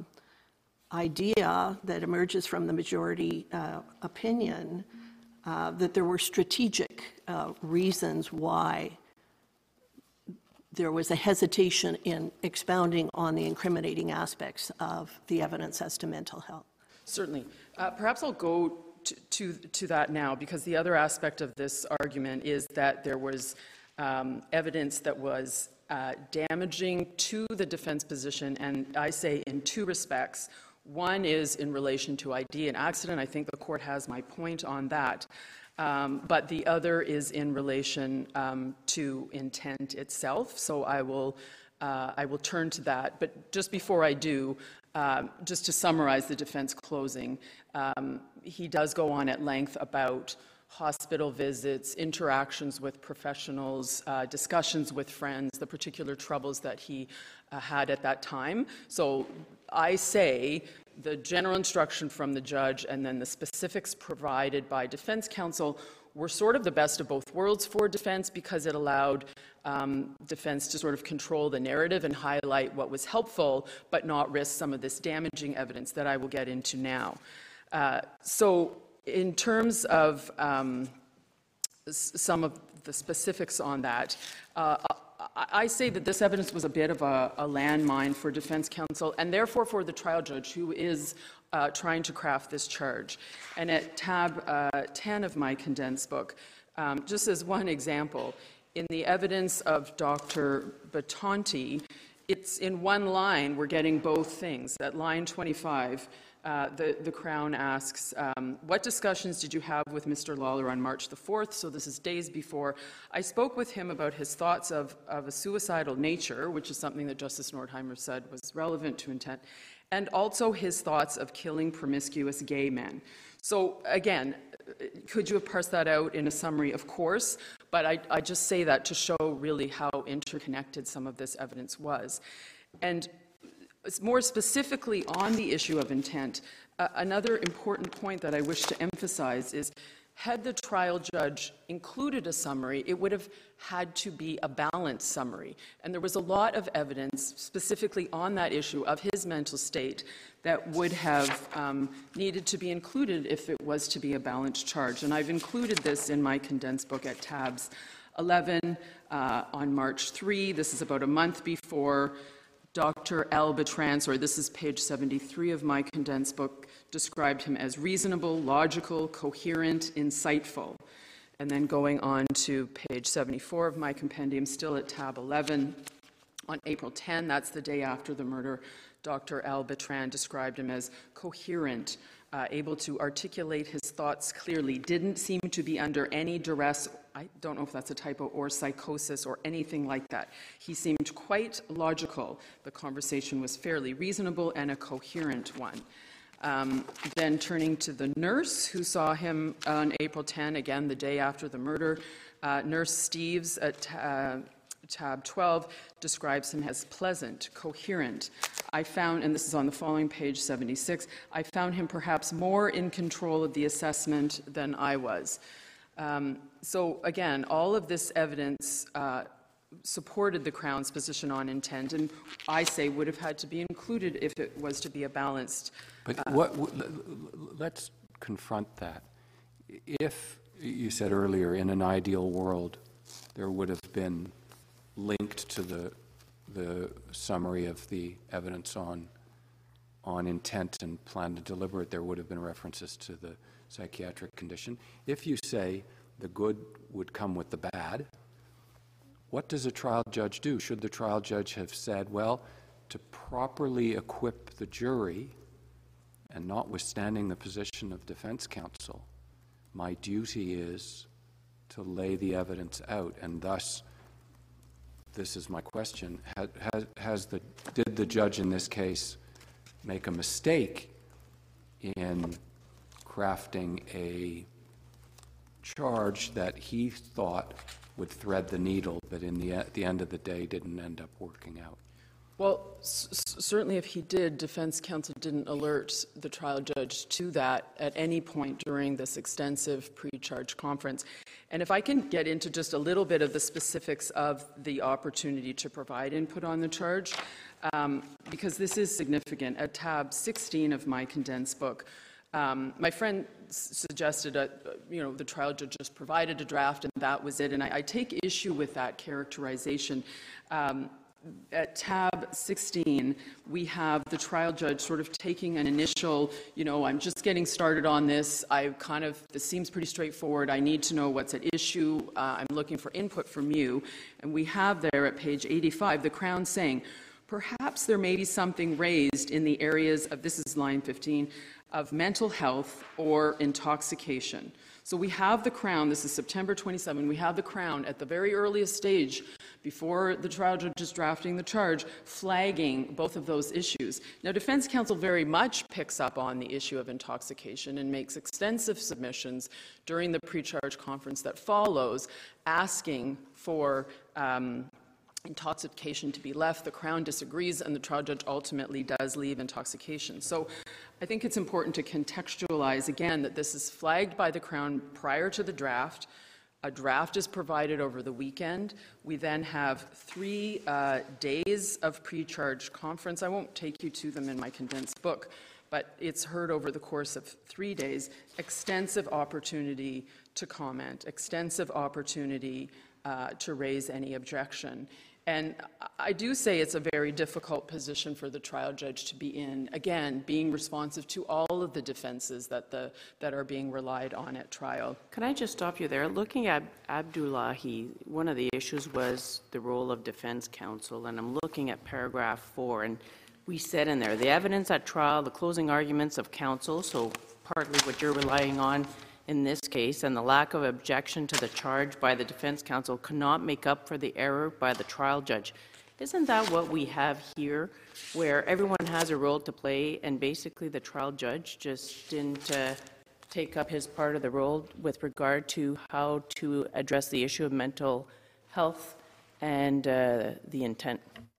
idea that emerges from the majority opinion that there were strategic reasons why there was a hesitation in expounding on the incriminating aspects of the evidence as to mental health? Certainly. Perhaps I'll go to that now, because the other aspect of this argument is that there was evidence that was damaging to the defense position, and I say in two respects. One is in relation to ID and accident. I think the court has my point on that. But the other is in relation to intent itself. So I will turn to that. But just before I do, just to summarize the defense closing, he does go on at length about hospital visits, interactions with professionals, discussions with friends, the particular troubles that he had at that time. So I say the general instruction from the judge and then the specifics provided by defense counsel were sort of the best of both worlds for defense, because it allowed defense to sort of control the narrative and highlight what was helpful, but not risk some of this damaging evidence that I will get into now. So in terms of some of the specifics on that, I say that this evidence was a bit of a landmine for defense counsel, and therefore for the trial judge who is trying to craft this charge. And at tab 10 of my condensed book, just as one example, in the evidence of Dr. Batonti, it's in one line, we're getting both things. At line 25, the Crown asks, what discussions did you have with Mr. Lawler on March the 4th? So this is days before. I spoke with him about his thoughts of a suicidal nature, which is something that Justice Nordheimer said was relevant to intent, and also his thoughts of killing promiscuous gay men. So again, could you have parsed that out in a summary? Of course, but I just say that to show really how interconnected some of this evidence was. And more specifically on the issue of intent, another important point that I wish to emphasize is, had the trial judge included a summary, it would have had to be a balanced summary. And there was a lot of evidence specifically on that issue of his mental state that would have needed to be included if it was to be a balanced charge. And I've included this in my condensed book at tabs 11 on March 3. This is about a month before Dr. L. Bertrand, or this is page 73 of my condensed book, described him as reasonable, logical, coherent, insightful. And then going on to page 74 of my compendium, still at tab 11, on April 10, that's the day after the murder, Dr. L. Bertrand described him as coherent, able to articulate his thoughts clearly, didn't seem to be under any duress, I don't know if that's a typo, or psychosis or anything like that. He seemed quite logical. The conversation was fairly reasonable and a coherent one. Then turning to the nurse who saw him on April 10, again the day after the murder, Nurse Steves at tab 12 describes him as pleasant, coherent. I found, and this is on the following page 76, I found him perhaps more in control of the assessment than I was. So again, all of this evidence supported the Crown's position on intent, and I say would have had to be included if it was to be a balanced. But let's confront that. If, you said earlier, in an ideal world, there would have been linked to the summary of the evidence on intent and plan to deliberate, there would have been references to the psychiatric condition. If you say the good would come with the bad, what does a trial judge do? Should the trial judge have said, well, to properly equip the jury, and notwithstanding the position of defense counsel, my duty is lay the evidence out, and thus, this is my question, did the judge in this case make a mistake in crafting a charge that he thought would thread the needle, but at the end of the day didn't end up working out? Well, certainly if he did, defense counsel didn't alert the trial judge to that at any point during this extensive pre-charge conference. And if I can get into just a little bit of the specifics of the opportunity to provide input on the charge, because this is significant. At tab 16 of my condensed book, my friend suggested the trial judge just provided a draft and that was it, and I take issue with that characterization. At tab 16, we have the trial judge sort of taking an initial, I'm just getting started on this. This seems pretty straightforward. I need to know what's at issue. I'm looking for input from you. And we have there at page 85, the Crown saying, perhaps there may be something raised in the areas of, this is line 15, of mental health or intoxication. So we have the Crown, this is September 27, we have the Crown at the very earliest stage before the trial judge is drafting the charge, flagging both of those issues. Now, defense counsel very much picks up on the issue of intoxication and makes extensive submissions during the pre-charge conference that follows, asking for intoxication to be left. The Crown disagrees, and the trial judge ultimately does leave intoxication. So I think it's important to contextualize, again, that this is flagged by the Crown prior to the draft. A draft is provided over the weekend. We then have 3 days of pre-charge conference. I won't take you to them in my condensed book, but it's heard over the course of 3 days. Extensive opportunity to comment, extensive opportunity to raise any objection. And I do say it's a very difficult position for the trial judge to be in, again, being responsive to all of the defenses that are being relied on at trial. Can I just stop you there? Looking at Abdullahi, one of the issues was the role of defense counsel, and I'm looking at paragraph 4, and we said in there, the evidence at trial, the closing arguments of counsel, so partly what you're relying on in this case, and the lack of objection to the charge by the defense counsel cannot make up for the error by the trial judge. Isn't that what we have here, where everyone has a role to play, and basically the trial judge just didn't take up his part of the role with regard to how to address the issue of mental health and the intent?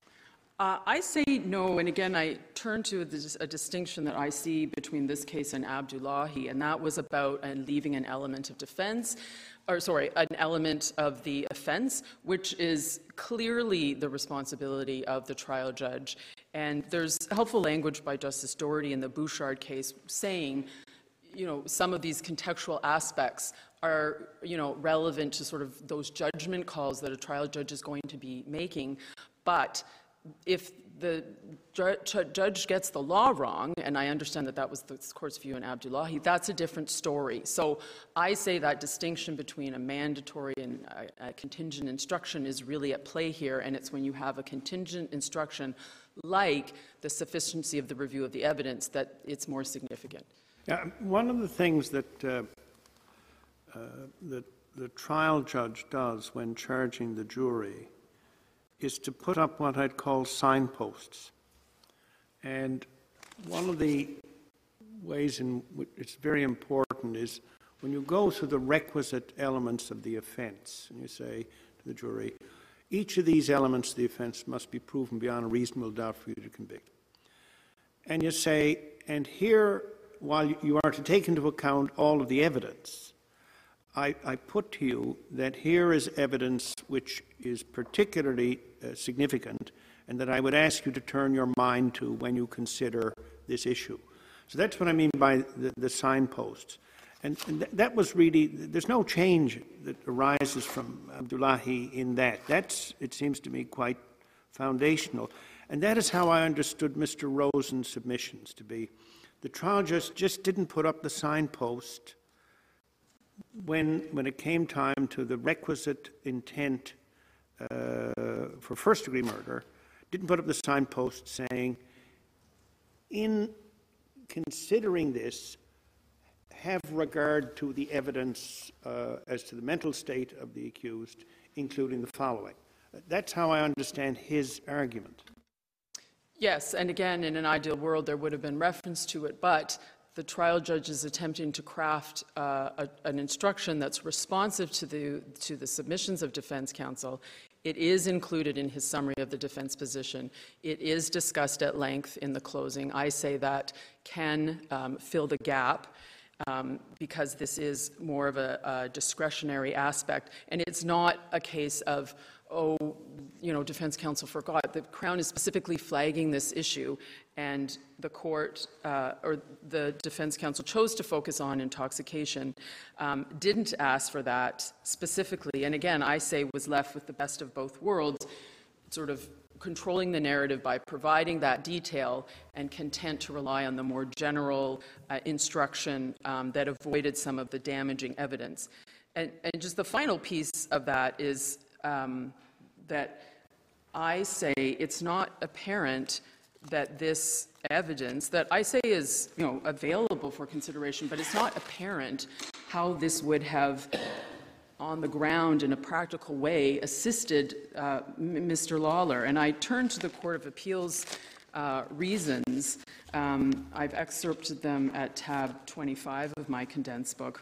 I say no, and again, I turn to a distinction that I see between this case and Abdullahi, and that was about leaving an element of defense, an element of the offense, which is clearly the responsibility of the trial judge. And there's helpful language by Justice Doherty in the Bouchard case saying, some of these contextual aspects are, relevant to sort of those judgment calls that a trial judge is going to be making, but if the judge gets the law wrong, and I understand that was the court's view in Abdullahi, that's a different story. So I say that distinction between a mandatory and a contingent instruction is really at play here, and it's when you have a contingent instruction like the sufficiency of the review of the evidence that it's more significant. Yeah, one of the things that the trial judge does when charging the jury is to put up what I'd call signposts. And one of the ways in which it's very important is when you go through the requisite elements of the offense, and you say to the jury, each of these elements of the offense must be proven beyond a reasonable doubt for you to convict. And you say, and here, while you are to take into account all of the evidence, I put to you that here is evidence which is particularly significant, and that I would ask you to turn your mind to when you consider this issue. So that's what I mean by the signposts. And that was really, there's no change that arises from Abdullahi in that. That's, it seems to me, quite foundational. And that is how I understood Mr. Rosen's submissions to be. The trial just didn't put up the signpost when it came time to the requisite intent for first-degree murder, didn't put up the signpost saying, in considering this, have regard to the evidence as to the mental state of the accused, including the following. That's how I understand his argument. Yes, and again, in an ideal world, there would have been reference to it, but the trial judge is attempting to craft an instruction that's responsive to the submissions of defense counsel. It is included in his summary of the defense position. It is discussed at length in the closing. I say that can fill the gap because this is more of a discretionary aspect, and it's not a case of, oh, you know, defense counsel forgot. The Crown is specifically flagging this issue, and the court or the defense counsel chose to focus on intoxication, didn't ask for that specifically, and again, I say was left with the best of both worlds, sort of controlling the narrative by providing that detail and content to rely on the more general instruction that avoided some of the damaging evidence. And just the final piece of that is that I say it's not apparent that this evidence that I say is, you know, available for consideration, but it's not apparent how this would have on the ground in a practical way assisted Mr. Lawler. And I turn to the Court of Appeals reasons. I've excerpted them at tab 25 of my condensed book.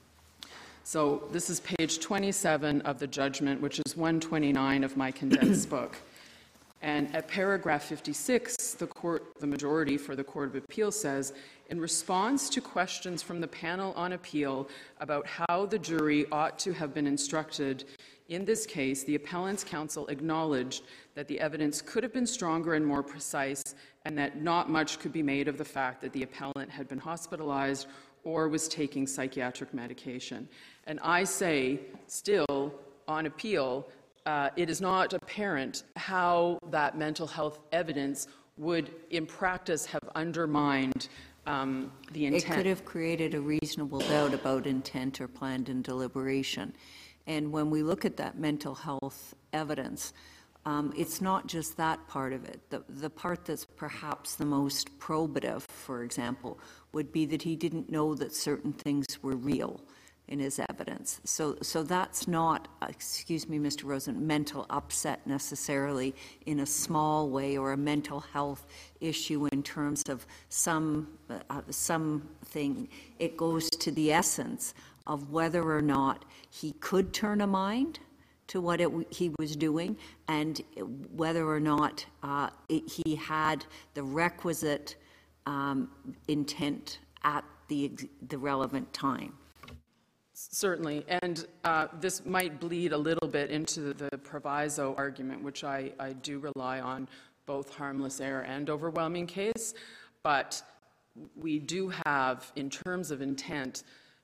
So this is page 27 of the judgment, which is 129 of my condensed book. And at paragraph 56, the majority for the Court of Appeal says, in response to questions from the panel on appeal about how the jury ought to have been instructed in this case, the appellant's counsel acknowledged that the evidence could have been stronger and more precise, and that not much could be made of the fact that the appellant had been hospitalized or was taking psychiatric medication. And I say, still, on appeal, it is not apparent how that mental health evidence would, in practice, have undermined the intent. It could have created a reasonable doubt about intent or planned in deliberation. And when we look at that mental health evidence, it's not just that part of it. The part that's perhaps the most probative, for example, would be that he didn't know that certain things were real in his evidence. So that's not, excuse me, Mr. Rosen, mental upset necessarily in a small way, or a mental health issue in terms of something. It goes to the essence of whether or not he could turn a mind to what he was doing, and whether or not he had the requisite intent at the relevant time. Certainly, and this might bleed a little bit into the proviso argument, which I do rely on, both harmless error and overwhelming case, but we do have, in terms of intent,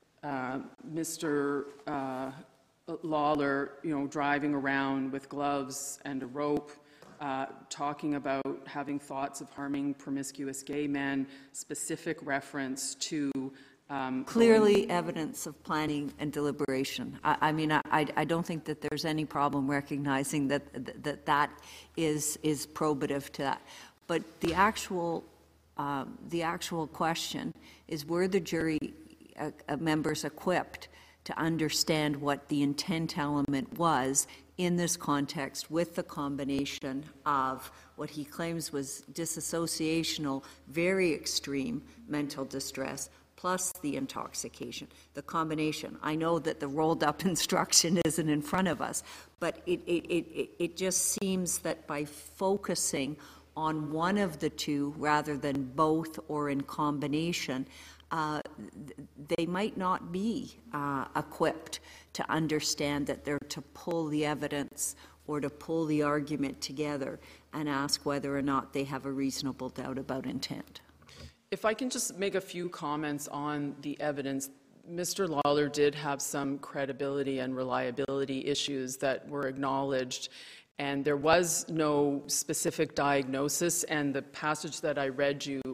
Mr. Lawler, driving around with gloves and a rope, talking about having thoughts of harming promiscuous gay men, specific reference to clearly evidence of planning and deliberation. I don't think that there's any problem recognizing that is probative to that. But the actual question is, were the jury members equipped to understand what the intent element was in this context, with the combination of what he claims was disassociational, very extreme mental distress, plus the intoxication, the combination. I know that the rolled up instruction isn't in front of us, but it just seems that by focusing on one of the two rather than both or in combination, they might not be equipped to understand that they're to pull the evidence or to pull the argument together and ask whether or not they have a reasonable doubt about intent. If I can just make a few comments on the evidence, Mr. Lawler did have some credibility and reliability issues that were acknowledged, and there was no specific diagnosis, and the passage that I read you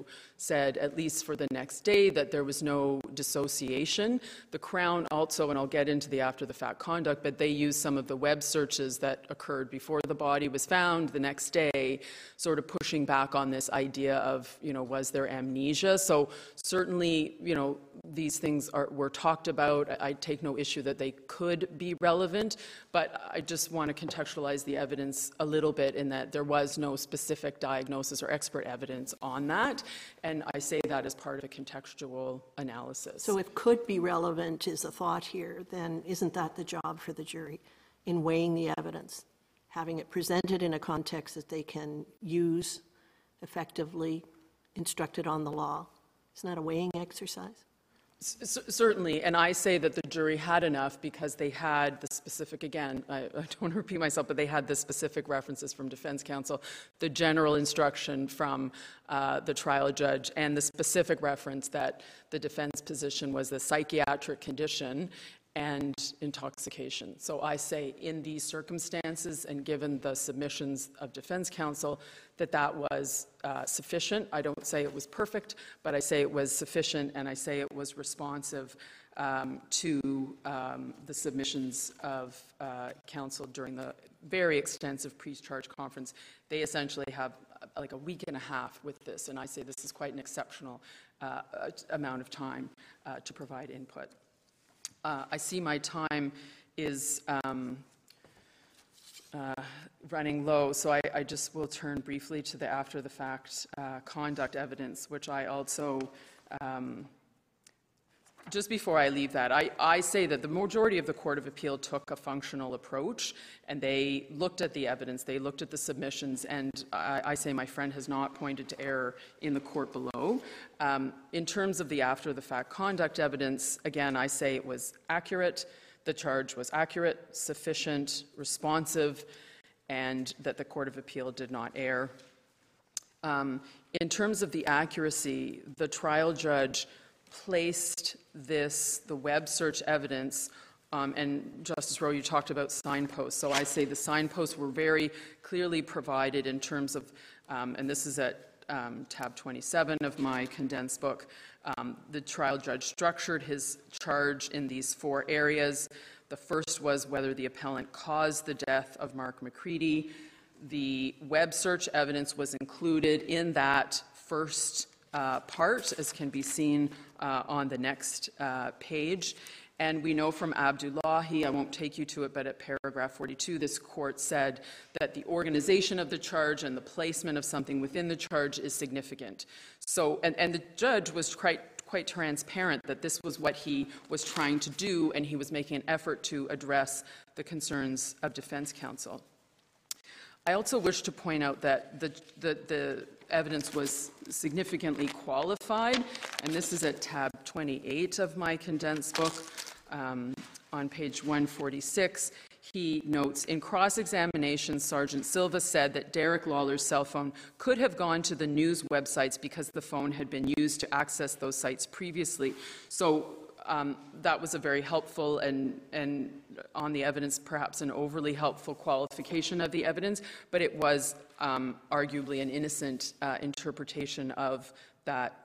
said, at least for the next day, that there was no dissociation. The Crown also, and I'll get into the after-the-fact conduct, but they used some of the web searches that occurred before the body was found the next day, sort of pushing back on this idea of, was there amnesia? So certainly, these things were talked about. I take no issue that they could be relevant, but I just want to contextualize the evidence a little bit in that there was no specific diagnosis or expert evidence on that, and I say that as part of a contextual analysis. So if could be relevant is a thought here, then isn't that the job for the jury in weighing the evidence, having it presented in a context that they can use effectively, instructed on the law? Isn't that a weighing exercise? Certainly, and I say that the jury had enough because they had the specific, again, I don't want to repeat myself, but they had the specific references from defense counsel, the general instruction from the trial judge, and the specific reference that the defense position was the psychiatric condition and intoxication. So I say in these circumstances and given the submissions of defense counsel that was sufficient. I don't say it was perfect, but I say it was sufficient, and I say it was responsive to the submissions of counsel during the very extensive pre-charge conference. They essentially have like a week and a half with this, and I say this is quite an exceptional amount of time to provide input. I see my time is running low, so I just will turn briefly to the after-the-fact conduct evidence, which I also, just before I leave that, I say that the majority of the Court of Appeal took a functional approach, and they looked at the evidence, they looked at the submissions, and I say my friend has not pointed to error in the court below. In terms of the after-the-fact conduct evidence, again, I say it was accurate, the charge was accurate, sufficient, responsive, and that the Court of Appeal did not err. In terms of the accuracy, the trial judge placed the web search evidence, and Justice Rowe, you talked about signposts, so I say the signposts were very clearly provided in terms of, and this is at tab 27 of my condensed book, the trial judge structured his charge in these 4 areas. The first was whether the appellant caused the death of Mark McCready. The web search evidence was included in that first part, as can be seen on the next page. And we know from Abdullahi, I won't take you to it, but at paragraph 42, this court said that the organization of the charge and the placement of something within the charge is significant. So, and the judge was quite transparent that this was what he was trying to do, and he was making an effort to address the concerns of defense counsel. I also wish to point out that the evidence was significantly qualified, and this is at tab 28 of my condensed book. On page 146, he notes, in cross-examination, Sergeant Silva said that Derek Lawler's cell phone could have gone to the news websites because the phone had been used to access those sites previously. So that was a very helpful and on the evidence, perhaps an overly helpful qualification of the evidence, but it was arguably an innocent interpretation of that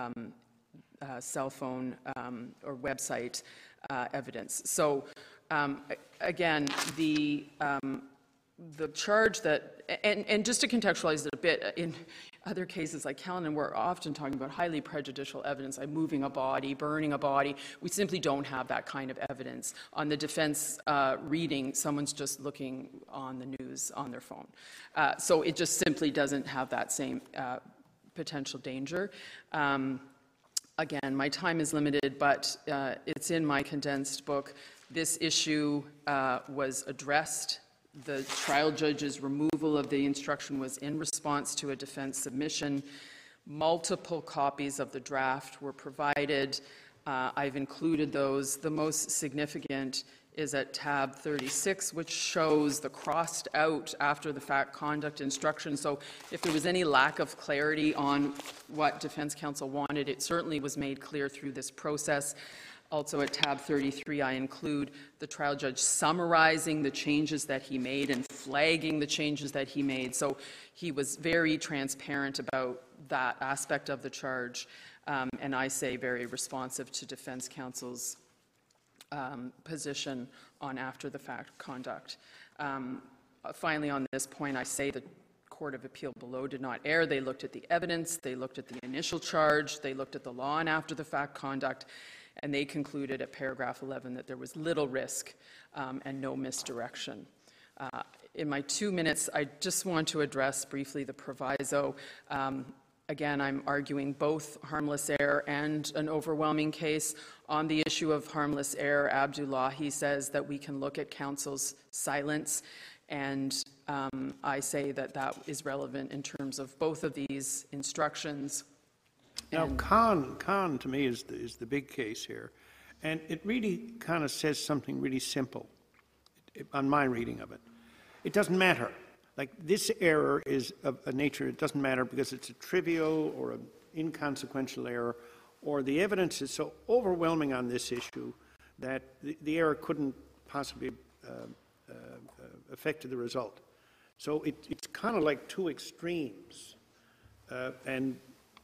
cell phone or website evidence. So again, the charge that, and just to contextualize it a bit, in other cases like Callanan, we're often talking about highly prejudicial evidence, like moving a body, burning a body. We simply don't have that kind of evidence. On the defense reading, someone's just looking on the news on their phone. So it just simply doesn't have that same potential danger. Again, my time is limited, but it's in my condensed book. This issue was addressed. The trial judge's removal of the instruction was in response to a defense submission. Multiple copies of the draft were provided. I've included those. The most significant is at tab 36, which shows the crossed out after the fact conduct instruction. So if there was any lack of clarity on what defense counsel wanted, it certainly was made clear through this process. Also at tab 33, I include the trial judge summarizing the changes that he made and flagging the changes that he made. So he was very transparent about that aspect of the charge, and I say very responsive to defense counsel's position on after-the-fact conduct. Finally, on this point, I say the Court of Appeal below did not err. They looked at the evidence, they looked at the initial charge, they looked at the law and after-the-fact conduct, and they concluded at paragraph 11 that there was little risk and no misdirection. In my 2 minutes, I just want to address briefly the proviso. Again, I'm arguing both harmless error and an overwhelming case. On the issue of harmless error, Abdullahi says that we can look at counsel's silence, and I say that that is relevant in terms of both of these instructions. Now, Khan to me is the big case here, and it really kind of says something really simple on my reading of it. It doesn't matter. Like, this error is of a nature, it doesn't matter because it's a trivial or an inconsequential error, or the evidence is so overwhelming on this issue that the error couldn't possibly affect the result. So it's kind of like two extremes, and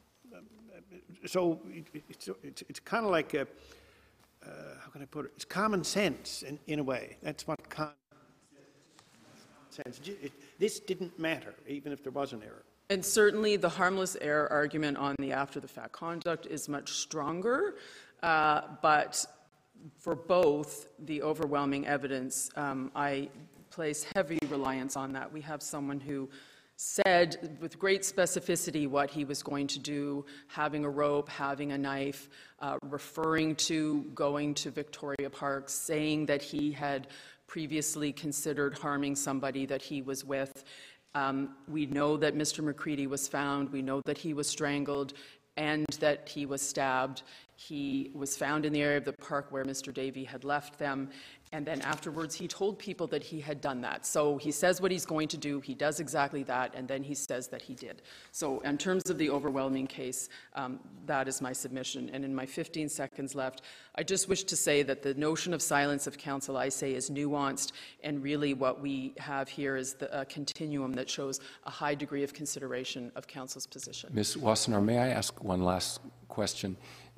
so it's kind of like a, how can I put it? It's common sense in a way. That's what common sense. This didn't matter, even if there was an error. And certainly the harmless error argument on the after-the-fact conduct is much stronger, but for both the overwhelming evidence, I place heavy reliance on that. We have someone who said with great specificity what he was going to do, having a rope, having a knife, referring to going to Victoria Park, saying that he had previously considered harming somebody that he was with. We know that Mr. McCready was found. We know that he was strangled and that he was stabbed. He was found in the area of the park where Mr. Davey had left them, and then afterwards he told people that he had done that. So he says what he's going to do, he does exactly that, and then he says that he did. So in terms of the overwhelming case, that is my submission. And in my 15 seconds left, I just wish to say that the notion of silence of counsel, I say, is nuanced, and really what we have here is a continuum that shows a high degree of consideration of counsel's position. Ms. Wassenaar, may I ask one last question?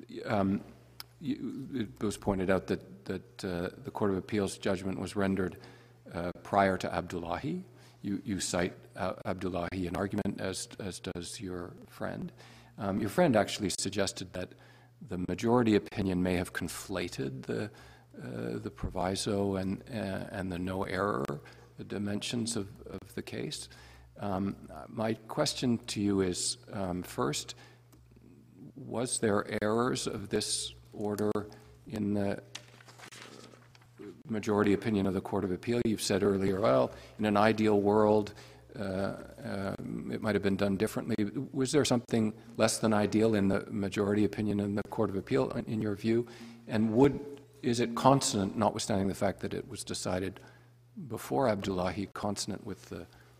It was pointed out that the Court of Appeals judgment was rendered prior to Abdullahi. You cite Abdullahi in argument, as does your friend. Your friend actually suggested that the majority opinion may have conflated the proviso and the no error, the dimensions of the case. My question to you is, first, was there errors of this order in the majority opinion of the Court of Appeal? You've said earlier, well, in an ideal world, it might have been done differently. Was there something less than ideal in the majority opinion in the Court of Appeal, in your view? And is it consonant, notwithstanding the fact that it was decided before Abdullahi, consonant with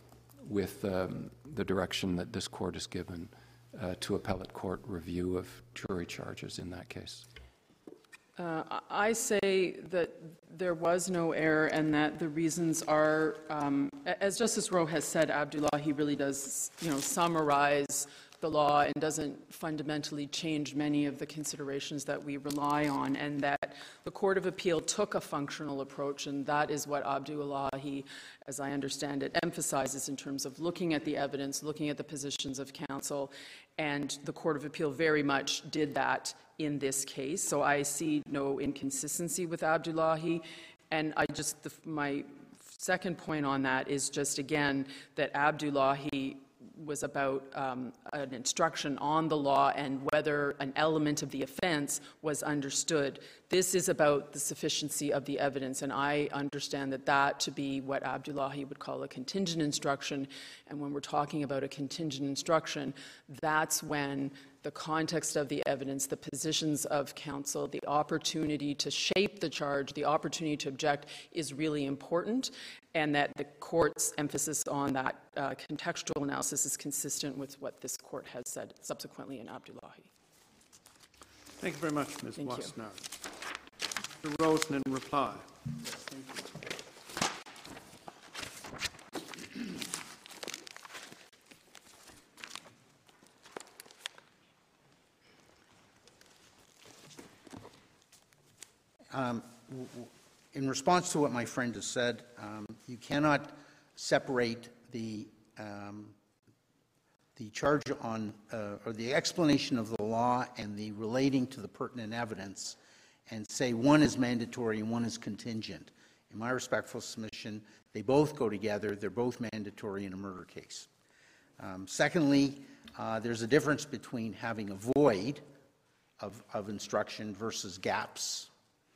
the direction that this Court has given to appellate court review of jury charges in that case? I say that there was no error and that the reasons are, as Justice Rowe has said, Abdullahi really does, summarize the law and doesn't fundamentally change many of the considerations that we rely on, and that the Court of Appeal took a functional approach, and that is what Abdullahi, as I understand it, emphasizes in terms of looking at the evidence, looking at the positions of counsel, and the Court of Appeal very much did that in this case. So I see no inconsistency with Abdullahi, and my second point on that is just, again, that Abdullahi was about an instruction on the law and whether an element of the offense was understood. This is about the sufficiency of the evidence, and I understand that to be what Abdullahi would call a contingent instruction. And when we're talking about a contingent instruction, that's when the context of the evidence, the positions of counsel, the opportunity to shape the charge, the opportunity to object is really important, and that the court's emphasis on that contextual analysis is consistent with what this court has said subsequently in Abdullahi. Thank you very much, Ms. Thank you. Wassenaar. Mr. Rosen in reply. In response to what my friend has said, you cannot separate the charge on, or the explanation of the law and the relating to the pertinent evidence and say one is mandatory and one is contingent. In my respectful submission, they both go together. They're both mandatory in a murder case. Secondly, there's a difference between having a void of instruction versus gaps.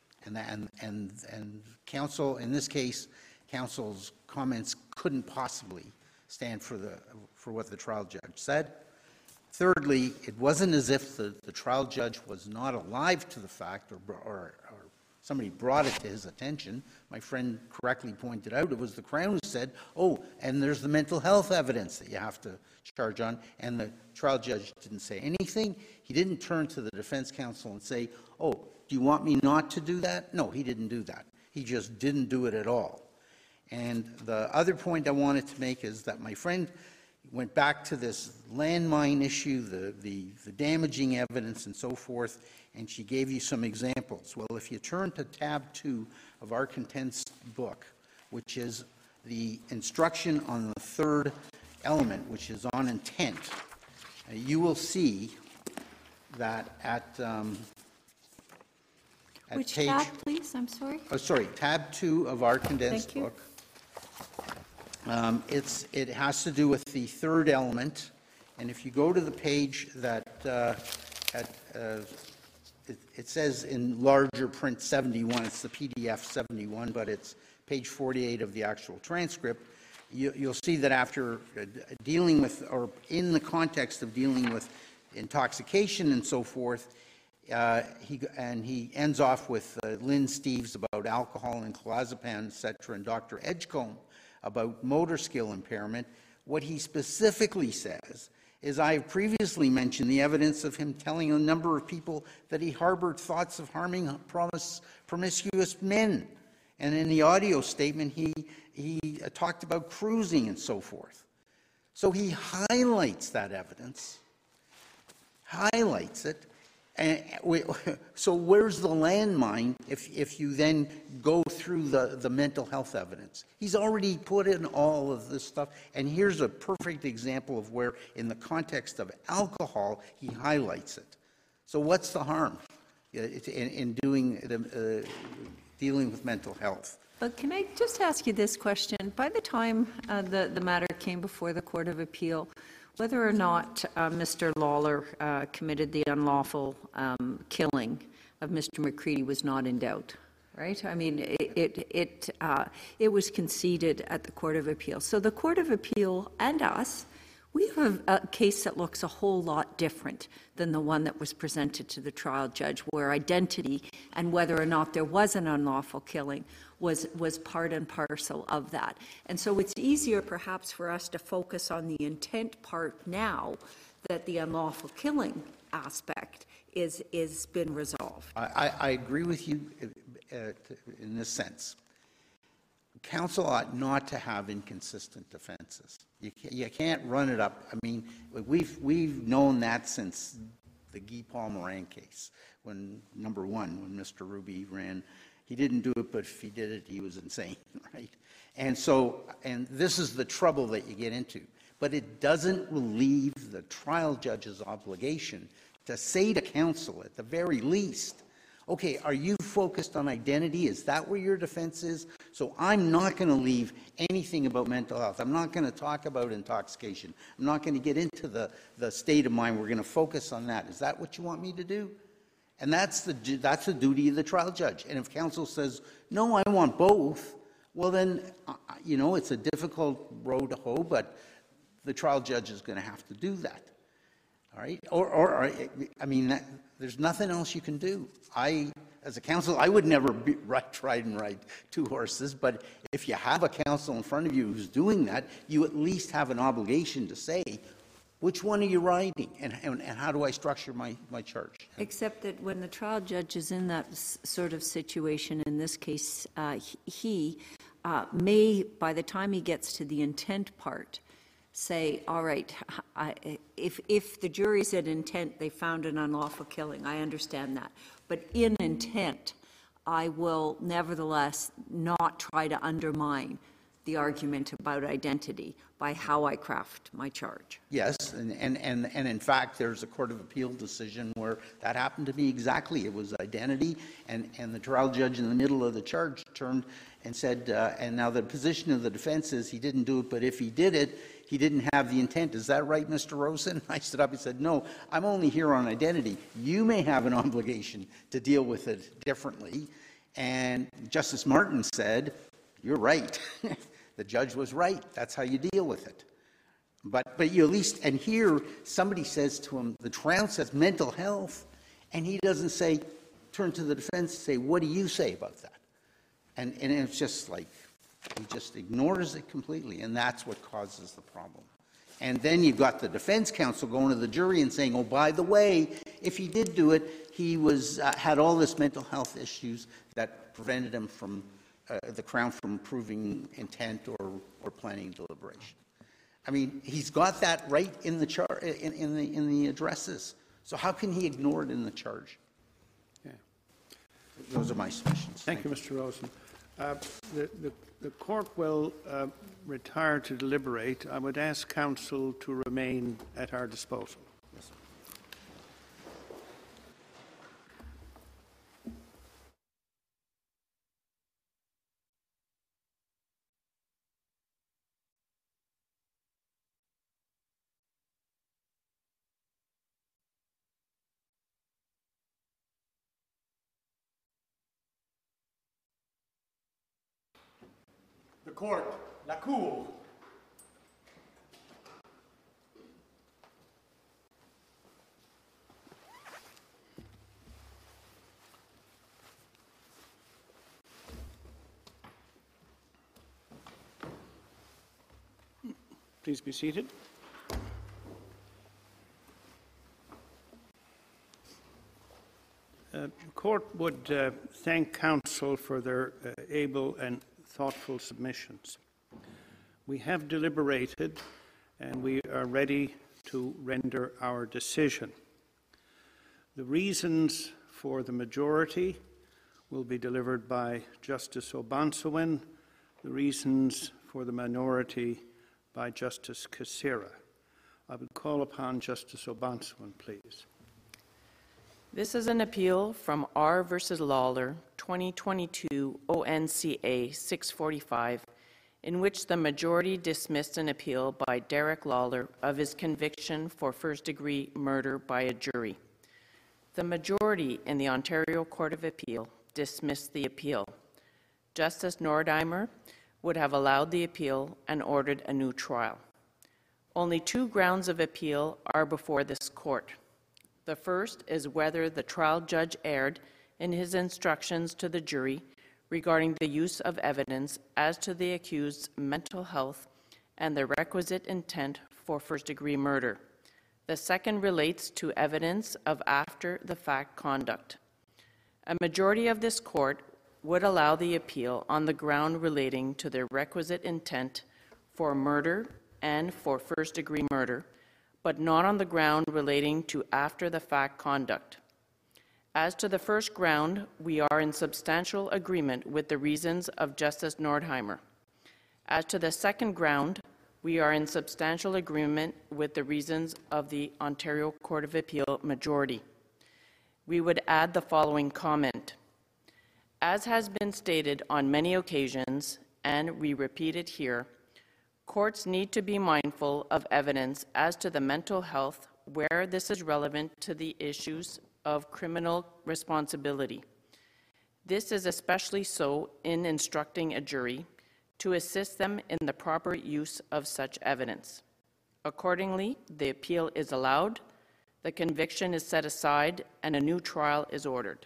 And counsel, in this case, counsel's comments couldn't possibly stand for what the trial judge said. Thirdly, it wasn't as if the trial judge was not alive to the fact or somebody brought it to his attention. My friend correctly pointed out it was the Crown who said, oh, and there's the mental health evidence that you have to charge on, and the trial judge didn't say anything. He didn't turn to the defense counsel and say, oh, do you want me not to do that? No, he didn't do that. He just didn't do it at all. And the other point I wanted to make is that my friend went back to this landmine issue, the damaging evidence and so forth, and she gave you some examples. Well, if you turn to tab 2 of our condensed book, which is the instruction on the third element, which is on intent, you will see that at Which page, tab, please? I'm sorry. oh, sorry, tab 2 of our condensed Thank you. book. It has to do with the third element, and if you go to the page that it says in larger print 71, it's the PDF 71, but it's page 48 of the actual transcript, you'll see that after dealing with, or in the context of dealing with intoxication and so forth, he ends off with Lynn Steeves about alcohol and clozapam, etc., and Dr. Edgecombe about motor skill impairment. What he specifically says is, I have previously mentioned the evidence of him telling a number of people that he harbored thoughts of harming promiscuous men. And in the audio statement, he talked about cruising and so forth. So he highlights that evidence, highlights it. And so where's the landmine if you then go through the mental health evidence? He's already put in all of this stuff, and here's a perfect example of where, in the context of alcohol, he highlights it. So what's the harm in dealing with mental health? But can I just ask you this question? By the time the matter came before the Court of Appeal, whether or not Mr. Lawler committed the unlawful killing of Mr. McCready was not in doubt, right? I mean, it was conceded at the Court of Appeal. So the Court of Appeal and us, we have a case that looks a whole lot different than the one that was presented to the trial judge, where identity and whether or not there was an unlawful killing was part and parcel of that. And so it's easier perhaps for us to focus on the intent part now that the unlawful killing aspect is been resolved. I agree with you in this sense. Counsel ought not to have inconsistent defenses. You can't run it up. I mean, we've known that since the Guy Paul-Morin case, when Mr. Ruby ran. He didn't do it, but if he did it, he was insane, right? And this is the trouble that you get into. But it doesn't relieve the trial judge's obligation to say to counsel, at the very least, okay, are you focused on identity? Is that where your defense is? So I'm not going to leave anything about mental health. I'm not going to talk about intoxication. I'm not going to get into the state of mind. We're going to focus on that. Is that what you want me to do? And that's the duty of the trial judge. And if counsel says, no, I want both, well then, it's a difficult road to hoe, but the trial judge is going to have to do that. All right? There's nothing else you can do. As a counsel, I would never try and ride two horses, but if you have a counsel in front of you who's doing that, you at least have an obligation to say, Which one are you writing, and how do I structure my charge? Except that when the trial judge is in that sort of situation, in this case, he may, by the time he gets to the intent part, say, all right, if the jury said intent, they found an unlawful killing, I understand that. But in intent, I will nevertheless not try to undermine the argument about identity by how I craft my charge. Yes, and in fact, there's a Court of Appeal decision where that happened to be exactly. It was identity, and the trial judge in the middle of the charge turned and said, and now the position of the defense is he didn't do it, but if he did it, he didn't have the intent. Is that right, Mr. Rosen? I stood up and said, no, I'm only here on identity. You may have an obligation to deal with it differently. And Justice Martin said, you're right. The judge was right. That's how you deal with it. But you at least, and here somebody says to him, the trial says mental health, and he doesn't say, turn to the defense and say, what do you say about that? And it's just like, he just ignores it completely, and that's what causes the problem. And then you've got the defense counsel going to the jury and saying, oh, by the way, if he did do it, he had all this mental health issues that prevented him from, the Crown from proving intent or planning deliberation. I mean, he's got that right in the in the addresses. So how can he ignore it in the charge? Yeah. Those are my submissions. Thank you, Mr. Rosen. The court will retire to deliberate. I would ask counsel to remain at our disposal. Yes, sir. The court, la cour. Please be seated. The court would thank counsel for their able and thoughtful submissions. We have deliberated and we are ready to render our decision. The reasons for the majority will be delivered by Justice O'Bonsawin, the reasons for the minority by Justice Kassira. I would call upon Justice O'Bonsawin, please. This is an appeal from R versus Lawler, 2022 ONCA 645, in which the majority dismissed an appeal by Derek Lawler of his conviction for first-degree murder by a jury. The majority in the Ontario Court of Appeal dismissed the appeal. Justice Nordheimer would have allowed the appeal and ordered a new trial. Only two grounds of appeal are before this court. The first is whether the trial judge erred in his instructions to the jury regarding the use of evidence as to the accused's mental health and the requisite intent for first-degree murder. The second relates to evidence of after-the-fact conduct. A majority of this court would allow the appeal on the ground relating to the requisite intent for murder and for first-degree murder, but not on the ground relating to after-the-fact conduct. As to the first ground, we are in substantial agreement with the reasons of Justice Nordheimer. As to the second ground, we are in substantial agreement with the reasons of the Ontario Court of Appeal majority. We would add the following comment. As has been stated on many occasions, and we repeat it here, courts need to be mindful of evidence as to the mental health where this is relevant to the issues of criminal responsibility. This is especially so in instructing a jury to assist them in the proper use of such evidence. Accordingly, the appeal is allowed, the conviction is set aside, and a new trial is ordered.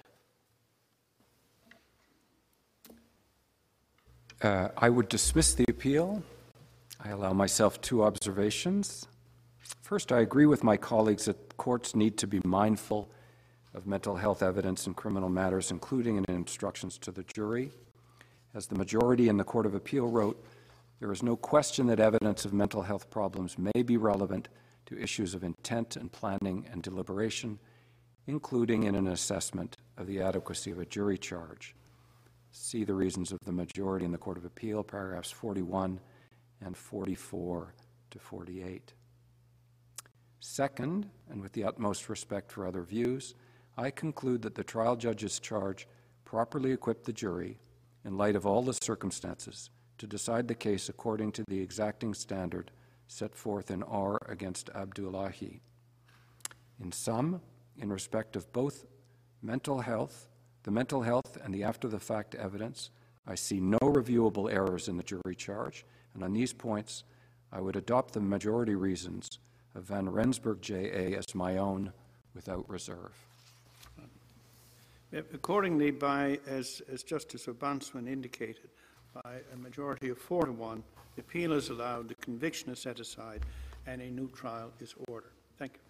I would dismiss the appeal. I allow myself two observations. First, I agree with my colleagues that courts need to be mindful of mental health evidence in criminal matters, including in instructions to the jury. As the majority in the Court of Appeal wrote, there is no question that evidence of mental health problems may be relevant to issues of intent and planning and deliberation, including in an assessment of the adequacy of a jury charge. See the reasons of the majority in the Court of Appeal, paragraphs 41 and 44 to 48. Second, and with the utmost respect for other views, I conclude that the trial judge's charge properly equipped the jury, in light of all the circumstances, to decide the case according to the exacting standard set forth in R against Abdullahi. In sum, in respect of both the mental health and the after-the-fact evidence, I see no reviewable errors in the jury charge, and on these points, I would adopt the majority reasons of Van Rensburg J.A. as my own without reserve. Accordingly, as Justice O'Bonswan indicated, by a majority of 4 to 1, the appeal is allowed, the conviction is set aside, and a new trial is ordered. Thank you.